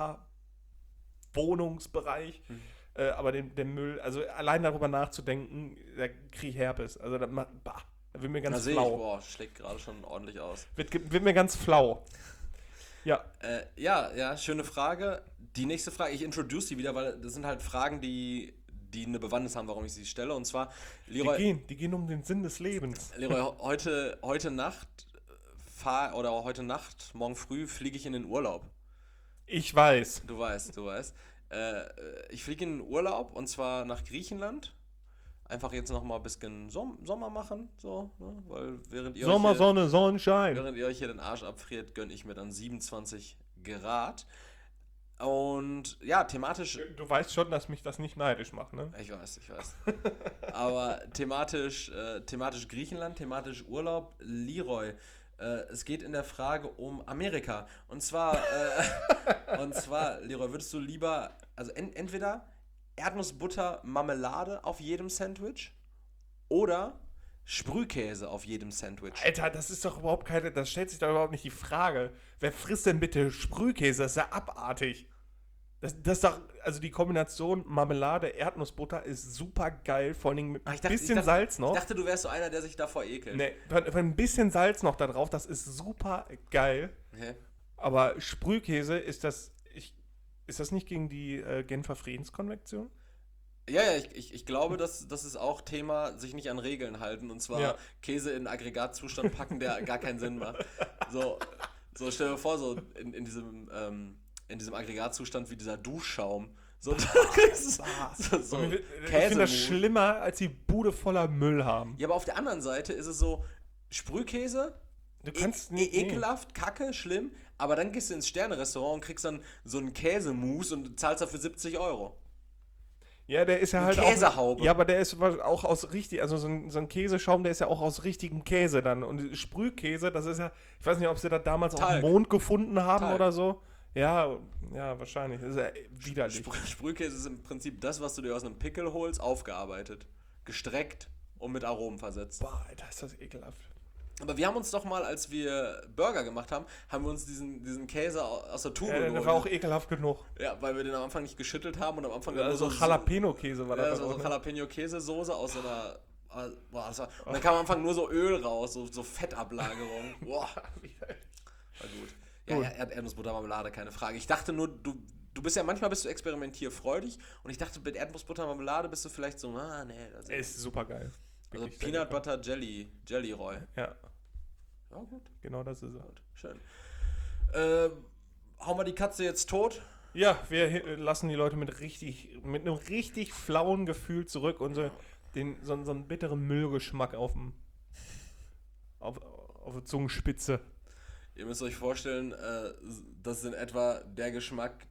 Spa-Wohnungsbereich. Mhm. Äh, aber den, den Müll, also allein darüber nachzudenken, da krieg ich Herpes. Also da, macht- bah, da wird mir ganz Da sehe ich, flau. boah, schlägt gerade schon ordentlich aus. Wird, ge- wird mir ganz flau. Ja, Äh, ja, ja, schöne Frage. Die nächste Frage, ich introduce die wieder, weil das sind halt Fragen, die, die eine Bewandtnis haben, warum ich sie stelle. Und zwar, die Leroy, gehen, die gehen um den Sinn des Lebens. Leroy heute, heute Nacht fahr, oder heute Nacht, morgen früh fliege ich in den Urlaub. Ich weiß. Du weißt, du weißt. Äh, ich fliege in den Urlaub und zwar nach Griechenland. Einfach jetzt noch mal ein bisschen Som- Sommer machen, so, ne? Weil während ihr, Sommer, euch hier, Sonne, Sonnenschein. während ihr euch hier den Arsch abfriert, gönne ich mir dann siebenundzwanzig Grad. Und ja, thematisch, Du weißt schon, dass mich das nicht neidisch macht, ne? ich weiß, ich weiß. Aber thematisch, äh, thematisch Griechenland, thematisch Urlaub, Leroy. Äh, es geht in der Frage um Amerika. Und zwar, äh, und zwar, Leroy, würdest du lieber, also en- entweder Erdnussbutter, Marmelade auf jedem Sandwich oder Sprühkäse auf jedem Sandwich? Alter, das ist doch überhaupt keine, das stellt sich doch überhaupt nicht die Frage. Wer frisst denn bitte Sprühkäse? Das ist ja abartig. Das, das doch, also die Kombination Marmelade, Erdnussbutter ist super geil, vor allem mit ein dachte, bisschen dachte, Salz noch. Ich dachte, du wärst so einer, der sich davor ekelt. Nee, ein bisschen Salz noch da drauf, das ist super geil. Okay. Aber Sprühkäse, ist das, ich, ist das nicht gegen die äh, Genfer Friedenskonvention? Ja, ja, ich, ich, ich glaube, dass das ist auch Thema, sich nicht an Regeln halten. Und zwar ja. Käse in Aggregatzustand packen, der gar keinen Sinn macht. So, so stell dir vor, so in, in diesem... Ähm, in diesem Aggregatzustand wie dieser Duschschaum. So, so, so ich finde das schlimmer, als die Bude voller Müll haben. Ja, aber auf der anderen Seite ist es so, Sprühkäse, du kannst e- nicht, ekelhaft, nee. Kacke, schlimm, aber dann gehst du ins Sterne-Restaurant und kriegst dann so einen Käsemousse und zahlst dafür siebzig Euro. Ja, der ist ja halt Käsehaube. auch... Ja, aber der ist auch aus richtig... Also so ein, so ein Käseschaum, der ist ja auch aus richtigem Käse dann. Und Sprühkäse, das ist ja... Ich weiß nicht, ob sie das damals Talg. auf dem Mond gefunden haben Talg. oder so. Ja, ja, wahrscheinlich. Das ist ja widerlich. Sprü- Sprühkäse ist im Prinzip das, was du dir aus einem Pickel holst, aufgearbeitet. Gestreckt und mit Aromen versetzt. Boah, Alter, ist das ekelhaft. Aber wir haben uns doch mal, als wir Burger gemacht haben, haben wir uns diesen, diesen Käse aus der Tube ja, geholt. Der war auch ekelhaft genug. Ja, weil wir den am Anfang nicht geschüttelt haben und am Anfang... Also so Jalapeno-Käse war ja, das. Ja, so, so Jalapeno-Käsesoße aus so einer... Boah, das war, und dann kam am Anfang nur so Öl raus, so, so Fettablagerung. Boah, war gut. Ja, ja, Erdnussbutter, Marmelade, keine Frage. Ich dachte nur, du, du bist ja manchmal bist du experimentierfreudig und ich dachte, mit Erdnussbutter, Marmelade bist du vielleicht so, ah, nee. Das ist super geil. Also Peanut Butter Jelly, Jelly Roy. Ja. Ja, gut. Genau das ist es. Schön. Äh, hauen wir die Katze jetzt tot? Ja, wir lassen die Leute mit richtig, mit einem richtig flauen Gefühl zurück und so, den, so, so einen bitteren Müllgeschmack auf dem, auf, auf der Zungenspitze. Ihr müsst euch vorstellen, äh, das ist in etwa der Geschmack.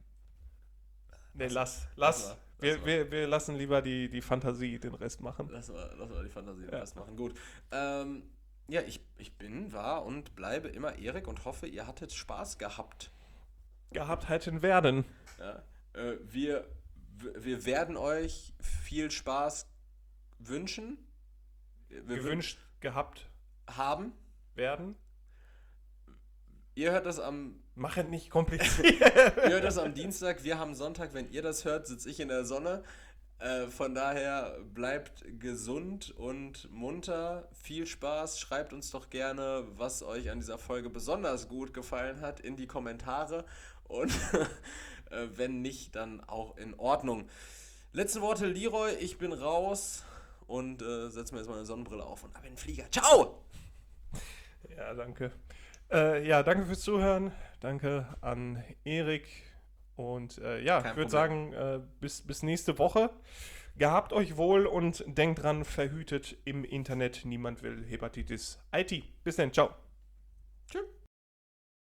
Nee, lass, lass. lass wir, lass wir, wir lassen lieber die, die Fantasie den Rest machen. Lass mal, lass mal die Fantasie den ja. Rest machen. Gut. Ähm, ja, ich, ich bin, war und bleibe immer Erik und hoffe, ihr hattet Spaß gehabt. Gehabt hätten werden. Ja, äh, wir, wir werden euch viel Spaß wünschen. Wir Gewünscht, gehabt. Haben. Werden. Ihr hört das am... Mach es nicht kompliziert. Ihr hört das am Dienstag, wir haben Sonntag. Wenn ihr das hört, sitze ich in der Sonne. Äh, von daher bleibt gesund und munter. Viel Spaß. Schreibt uns doch gerne, was euch an dieser Folge besonders gut gefallen hat, in die Kommentare. Und äh, wenn nicht, dann auch in Ordnung. Letzte Worte, Leroy. Ich bin raus und äh, setze mir jetzt mal eine Sonnenbrille auf und ab in den Flieger. Ciao! Ja, danke. Äh, ja, danke fürs Zuhören. Danke an Erik. Und äh, ja, Kein ich würde sagen, äh, bis, bis nächste Woche. Gehabt euch wohl und denkt dran, verhütet im Internet. Niemand will Hepatitis I T. Bis dann, ciao. Tschüss.